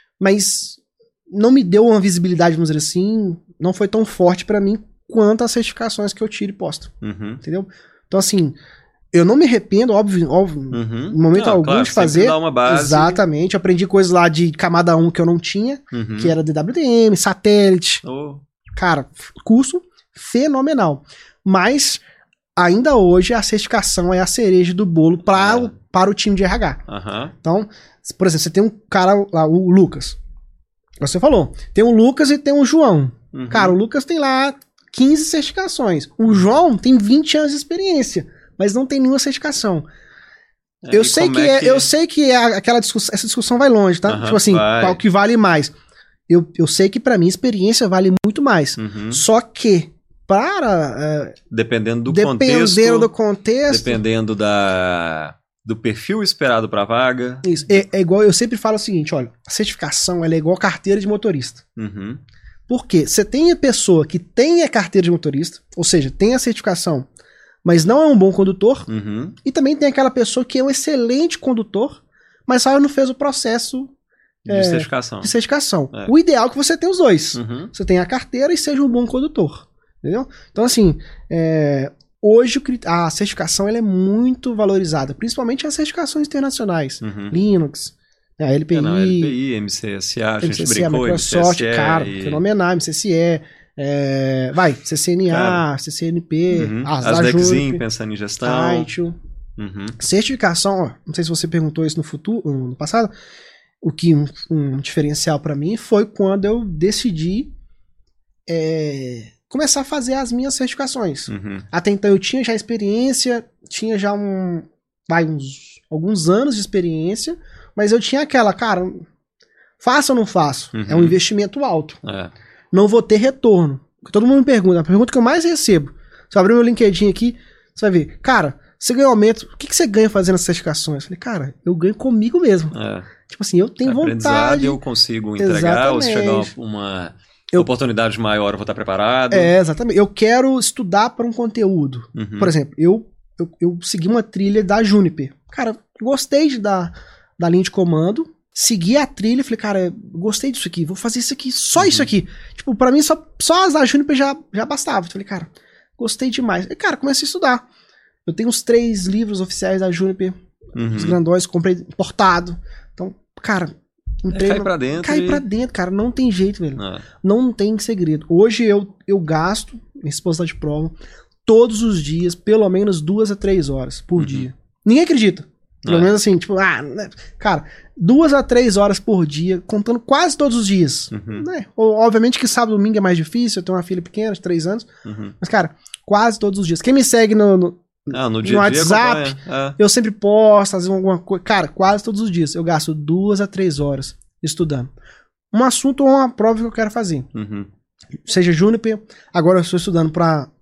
mas não me deu uma visibilidade, vamos dizer assim, não foi tão forte pra mim quanto as certificações que eu tiro e posto. Entendeu? Então, assim... Eu não me arrependo, óbvio em momento algum de fazer. Dá uma base. Exatamente. Aprendi coisas lá de camada 1 que eu não tinha, que era DWDM, satélite. Cara, curso fenomenal. Mas, ainda hoje, a certificação é a cereja do bolo para o time de RH. Então, por exemplo, você tem um cara lá, o Lucas. Você falou. Tem o Lucas e tem o João. Cara, o Lucas tem lá 15 certificações. O João tem 20 anos de experiência. Mas não tem nenhuma certificação. Eu sei que aquela discussão, essa discussão vai longe, tá? Tipo assim, qual que vale mais? Eu sei que pra mim experiência vale muito mais. Só que dependendo do contexto, dependendo do perfil esperado pra vaga. Isso. É igual, eu sempre falo o seguinte, olha, a certificação ela é igual carteira de motorista. Por quê? Você tem a pessoa que tem a carteira de motorista, ou seja, tem a certificação, mas não é um bom condutor. E também tem aquela pessoa que é um excelente condutor, mas só não fez o processo de certificação. O ideal é que você tenha os dois. Você tenha a carteira e seja um bom condutor. Entendeu? Então, assim, hoje a certificação ela é muito valorizada, principalmente as certificações internacionais. Linux, a LPI, MCSA, a gente brincou, Microsoft, cara, fenomenal, MCSE. CCNA, CCNP, as DECzinho, pensando em gestão. Certificação, ó, não sei se você perguntou isso no passado, o que um diferencial pra mim foi quando eu decidi começar a fazer as minhas certificações. Até então eu tinha já experiência, tinha já alguns anos de experiência, mas eu tinha aquela, cara, faço ou não faço? É um investimento alto. Não vou ter retorno. Todo mundo me pergunta. A pergunta que eu mais recebo. Se eu abrir meu LinkedIn aqui, você vai ver. Cara, você ganha aumento. O que você ganha fazendo as certificações? Eu falei, cara, eu ganho comigo mesmo. Tipo assim, eu tenho vontade. Eu consigo entregar. Ou se chegar uma oportunidade maior, eu vou estar preparado. Exatamente. Eu quero estudar para um conteúdo. Por exemplo, eu segui uma trilha da Juniper. Cara, gostei da linha de comando. Segui a trilha e falei, cara, gostei disso aqui, vou fazer isso aqui, só isso aqui. Tipo, pra mim, só as da Juniper já bastava. Eu falei, cara, gostei demais. E, cara, comecei a estudar. Eu tenho os 3 livros oficiais da Juniper, os grandões, comprei importado. Então, cara, cai pra dentro. Cai pra dentro, cara, não tem jeito, velho. Não tem segredo. Hoje eu gasto, minha esposa tá de prova, todos os dias, pelo menos 2 a 3 horas por dia. Ninguém acredita. Pelo menos assim, tipo, cara, 2 a 3 horas por dia, contando quase todos os dias. Né? Obviamente que sábado e domingo é mais difícil, eu tenho uma filha pequena, de 3 anos. Mas, cara, quase todos os dias. Quem me segue no WhatsApp, eu sempre posto, às vezes alguma coisa. Cara, quase todos os dias. Eu gasto 2 a 3 horas estudando. Um assunto ou uma prova que eu quero fazer. Seja Juniper, agora eu estou estudando para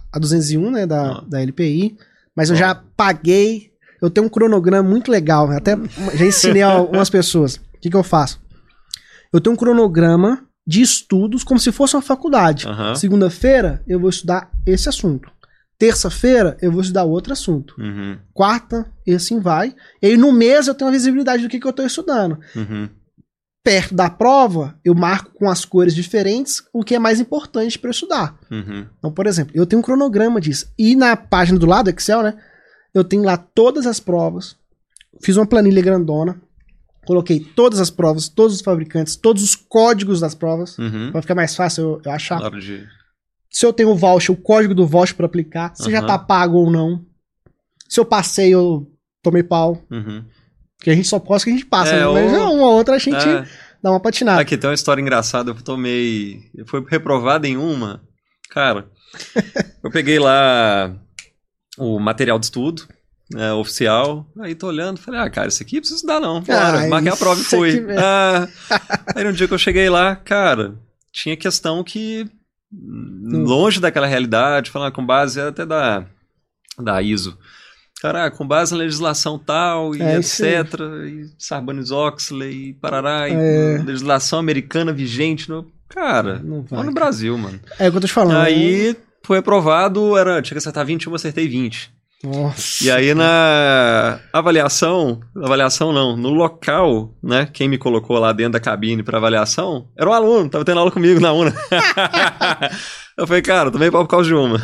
a 201, né, da LPI, mas eu já paguei, eu tenho um cronograma muito legal, até já ensinei a algumas pessoas. O que eu faço? Eu tenho um cronograma de estudos como se fosse uma faculdade. Segunda-feira eu vou estudar esse assunto. Terça-feira eu vou estudar outro assunto. Quarta, e assim vai. E aí no mês eu tenho a visibilidade do que eu estou estudando. Perto da prova, eu marco com as cores diferentes o que é mais importante para eu estudar. Então, por exemplo, eu tenho um cronograma disso. E na página do lado, Excel, né? Eu tenho lá todas as provas. Fiz uma planilha grandona. Coloquei todas as provas, todos os fabricantes, todos os códigos das provas. Pra ficar mais fácil eu achar. Se eu tenho o voucher, o código do voucher para aplicar. Se já tá pago ou não. Se eu passei, eu tomei pau. Porque a gente só posta que a gente passa, né? Mas uma ou outra a gente dá uma patinada. Aqui tem uma história engraçada, eu fui reprovado em uma. Cara, eu peguei lá o material de estudo, oficial, aí tô olhando, falei, cara, isso aqui precisa estudar não. Bora, marquei a prova e fui. Aí no dia que eu cheguei lá, cara, tinha questão que longe daquela realidade, falando com base até da ISO. Cara, com base na legislação tal, e etc, e Sarbanes-Oxley, e parará, e legislação americana vigente, cara, lá no Brasil, mano. É o que eu tô te falando. Aí, foi aprovado, tinha que acertar 21, eu acertei 20. Nossa. E aí, na avaliação não, no local, né, quem me colocou lá dentro da cabine pra avaliação, era um aluno, tava tendo aula comigo na UNA. Eu falei, cara, tomei pau por causa de uma.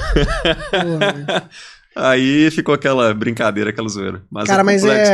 Aí ficou aquela brincadeira, aquela zoeira. Mas cara,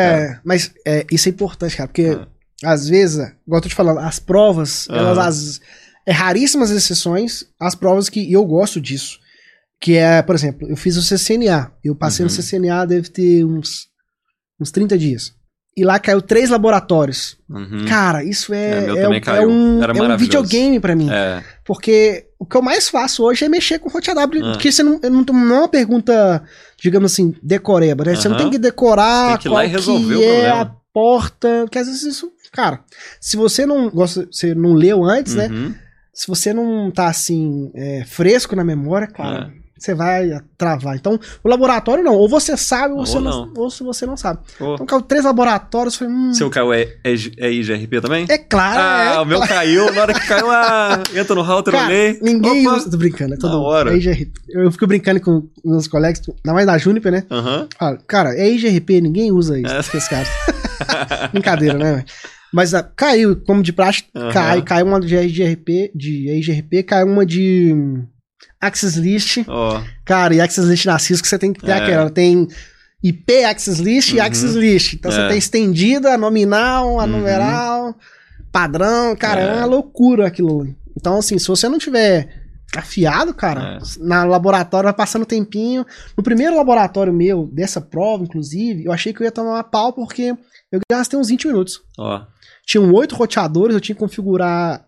isso é importante, cara, porque às vezes, igual eu tô te falando, as provas, elas, é raríssimas exceções, as provas que eu gosto disso, que é, por exemplo, eu fiz o CCNA, eu passei no CCNA, deve ter uns 30 dias, e lá caiu 3 laboratórios. Cara, isso é um videogame pra mim, porque o que eu mais faço hoje é mexer com RoteAW, porque você não é uma pergunta, digamos assim, decoreba, né? Você não tem que decorar qual que é a porta, que às vezes isso, cara, se você não gosta, você não leu antes, né? Se você não tá assim, fresco na memória, cara, você vai travar. Então, o laboratório não, ou você sabe ou se você não sabe. Então, caiu 3 laboratórios, eu falei, Seu caiu é IGRP também? É claro, o meu caiu, na hora que caiu, entra no router, cara, olhei. Ninguém usa, tô brincando, é todo hora. É IGRP. Eu fico brincando com meus colegas, ainda mais da Juniper, né? Cara, é IGRP, ninguém usa isso, esses caras. Brincadeira, né, velho? Mas caiu, como de praxe, caiu uma de IGRP, caiu uma de Access List. Cara, e Access List na Cisco você tem que ter aquela. Tem IP Access List e Access List. Então você tem estendida, nominal, a numeral, padrão. Cara, é uma loucura aquilo. Então, assim, se você não tiver afiado, cara, na laboratório vai passando tempinho. No primeiro laboratório meu, dessa prova, inclusive, eu achei que eu ia tomar uma pau porque eu gastei uns 20 minutos. Tinham 8 roteadores, eu tinha que configurar.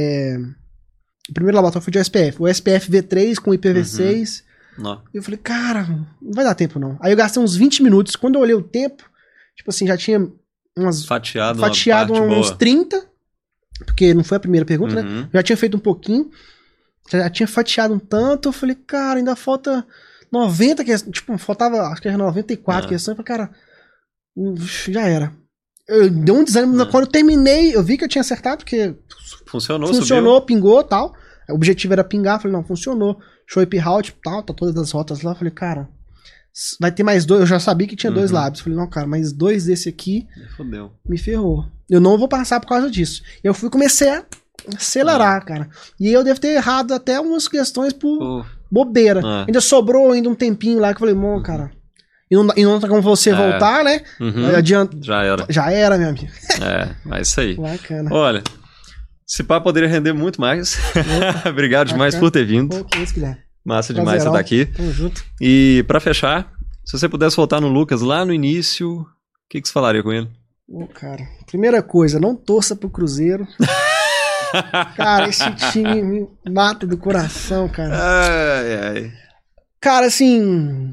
O primeiro laboratório foi de SPF. O SPF V3 com IPv6. Eu falei, cara, não vai dar tempo não. Aí eu gastei uns 20 minutos. Quando eu olhei o tempo, tipo assim, já tinha fatiado uns 30. Porque não foi a primeira pergunta, né? Já tinha feito um pouquinho. Já tinha fatiado um tanto. Eu falei, cara, ainda falta 90 questões. Tipo, faltava, acho que era 94 questões. Eu falei, cara, já era. Deu um desânimo. Quando eu terminei, eu vi que eu tinha acertado, porque funcionou, pingou e tal. O objetivo era pingar, falei, não, funcionou. Show IP route e tal, tá todas as rotas lá. Falei, cara, vai ter mais 2. Eu já sabia que tinha 2 lábios. Falei, não, cara, mais 2 desse aqui me ferrou. Eu não vou passar por causa disso. Eu comecei a acelerar, cara. E eu devo ter errado até umas questões por bobeira. Ainda sobrou um tempinho lá que eu falei, bom, cara. E não tá como você voltar, né? Adianta. Já era, meu amigo. Mas isso aí. Bacana. Olha, esse papo poderia render muito mais. Obrigado demais por ter vindo. Massa demais você estar aqui. Tamo junto. E pra fechar, se você pudesse voltar no Lucas lá no início, o que você falaria com ele? Cara, primeira coisa, não torça pro Cruzeiro. Cara, esse time me mata do coração, cara. Cara, assim...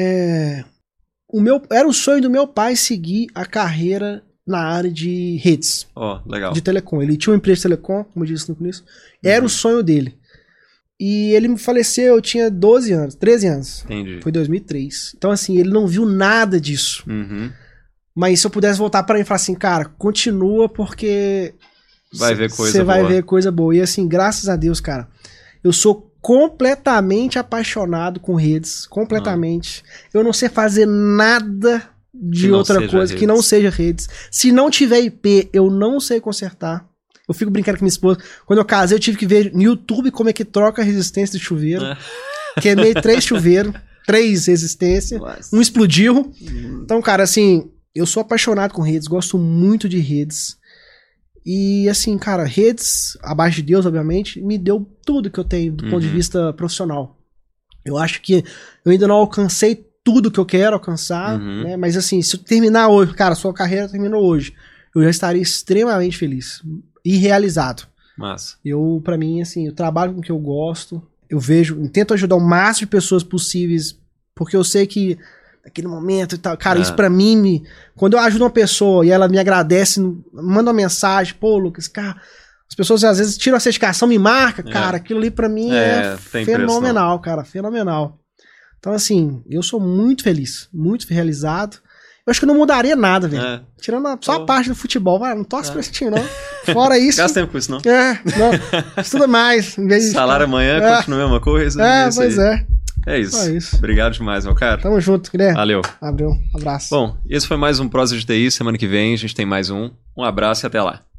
Era o sonho do meu pai seguir a carreira na área de redes. Legal. De telecom. Ele tinha uma empresa de telecom, como eu disse no começo. Era o sonho dele. E ele faleceu, eu tinha 12 anos, 13 anos. Entendi. Foi 2003. Então, assim, ele não viu nada disso. Mas se eu pudesse voltar pra ele e falar assim, cara, continua porque... Vai ver coisa boa. Você vai ver coisa boa. E assim, graças a Deus, cara, eu sou completamente apaixonado com redes. Completamente. Eu não sei fazer nada de outra coisa que não seja redes. Se não tiver IP, eu não sei consertar. Eu fico brincando com minha esposa. Quando eu casei, eu tive que ver no YouTube como é que troca a resistência de chuveiro. Queimei 3 chuveiros, 3 resistências. Um explodiu. Então, cara, assim, eu sou apaixonado com redes. Gosto muito de redes. E, assim, cara, redes, abaixo de Deus, obviamente, me deu tudo que eu tenho do ponto de vista profissional. Eu acho que eu ainda não alcancei tudo que eu quero alcançar, né? Mas, assim, se eu terminar hoje, cara, sua carreira terminou hoje, eu já estaria extremamente feliz e realizado. Massa. Pra mim, assim, eu trabalho com o que eu gosto, eu tento ajudar o máximo de pessoas possíveis, porque eu sei que naquele momento e tal, cara, isso pra mim, quando eu ajudo uma pessoa e ela me agradece, manda uma mensagem, pô, Lucas, cara, as pessoas às vezes tiram a certificação, me marca, cara, aquilo ali pra mim é fenomenal, cara, fenomenal. Então, assim, eu sou muito feliz, muito realizado. Eu acho que não mudaria nada, velho. Tirando só a parte do futebol. Não torce pra esse time, não. Fora isso... Gasta tempo com isso, não. Não. Estuda mais. Em vez de salário amanhã continua a mesma coisa. Pois é. É isso. Obrigado demais, meu cara. Tamo junto, Guilherme. Valeu. Abriu. Abraço. Bom, esse foi mais um Prosa de TI. Semana que vem a gente tem mais um. Um abraço e até lá.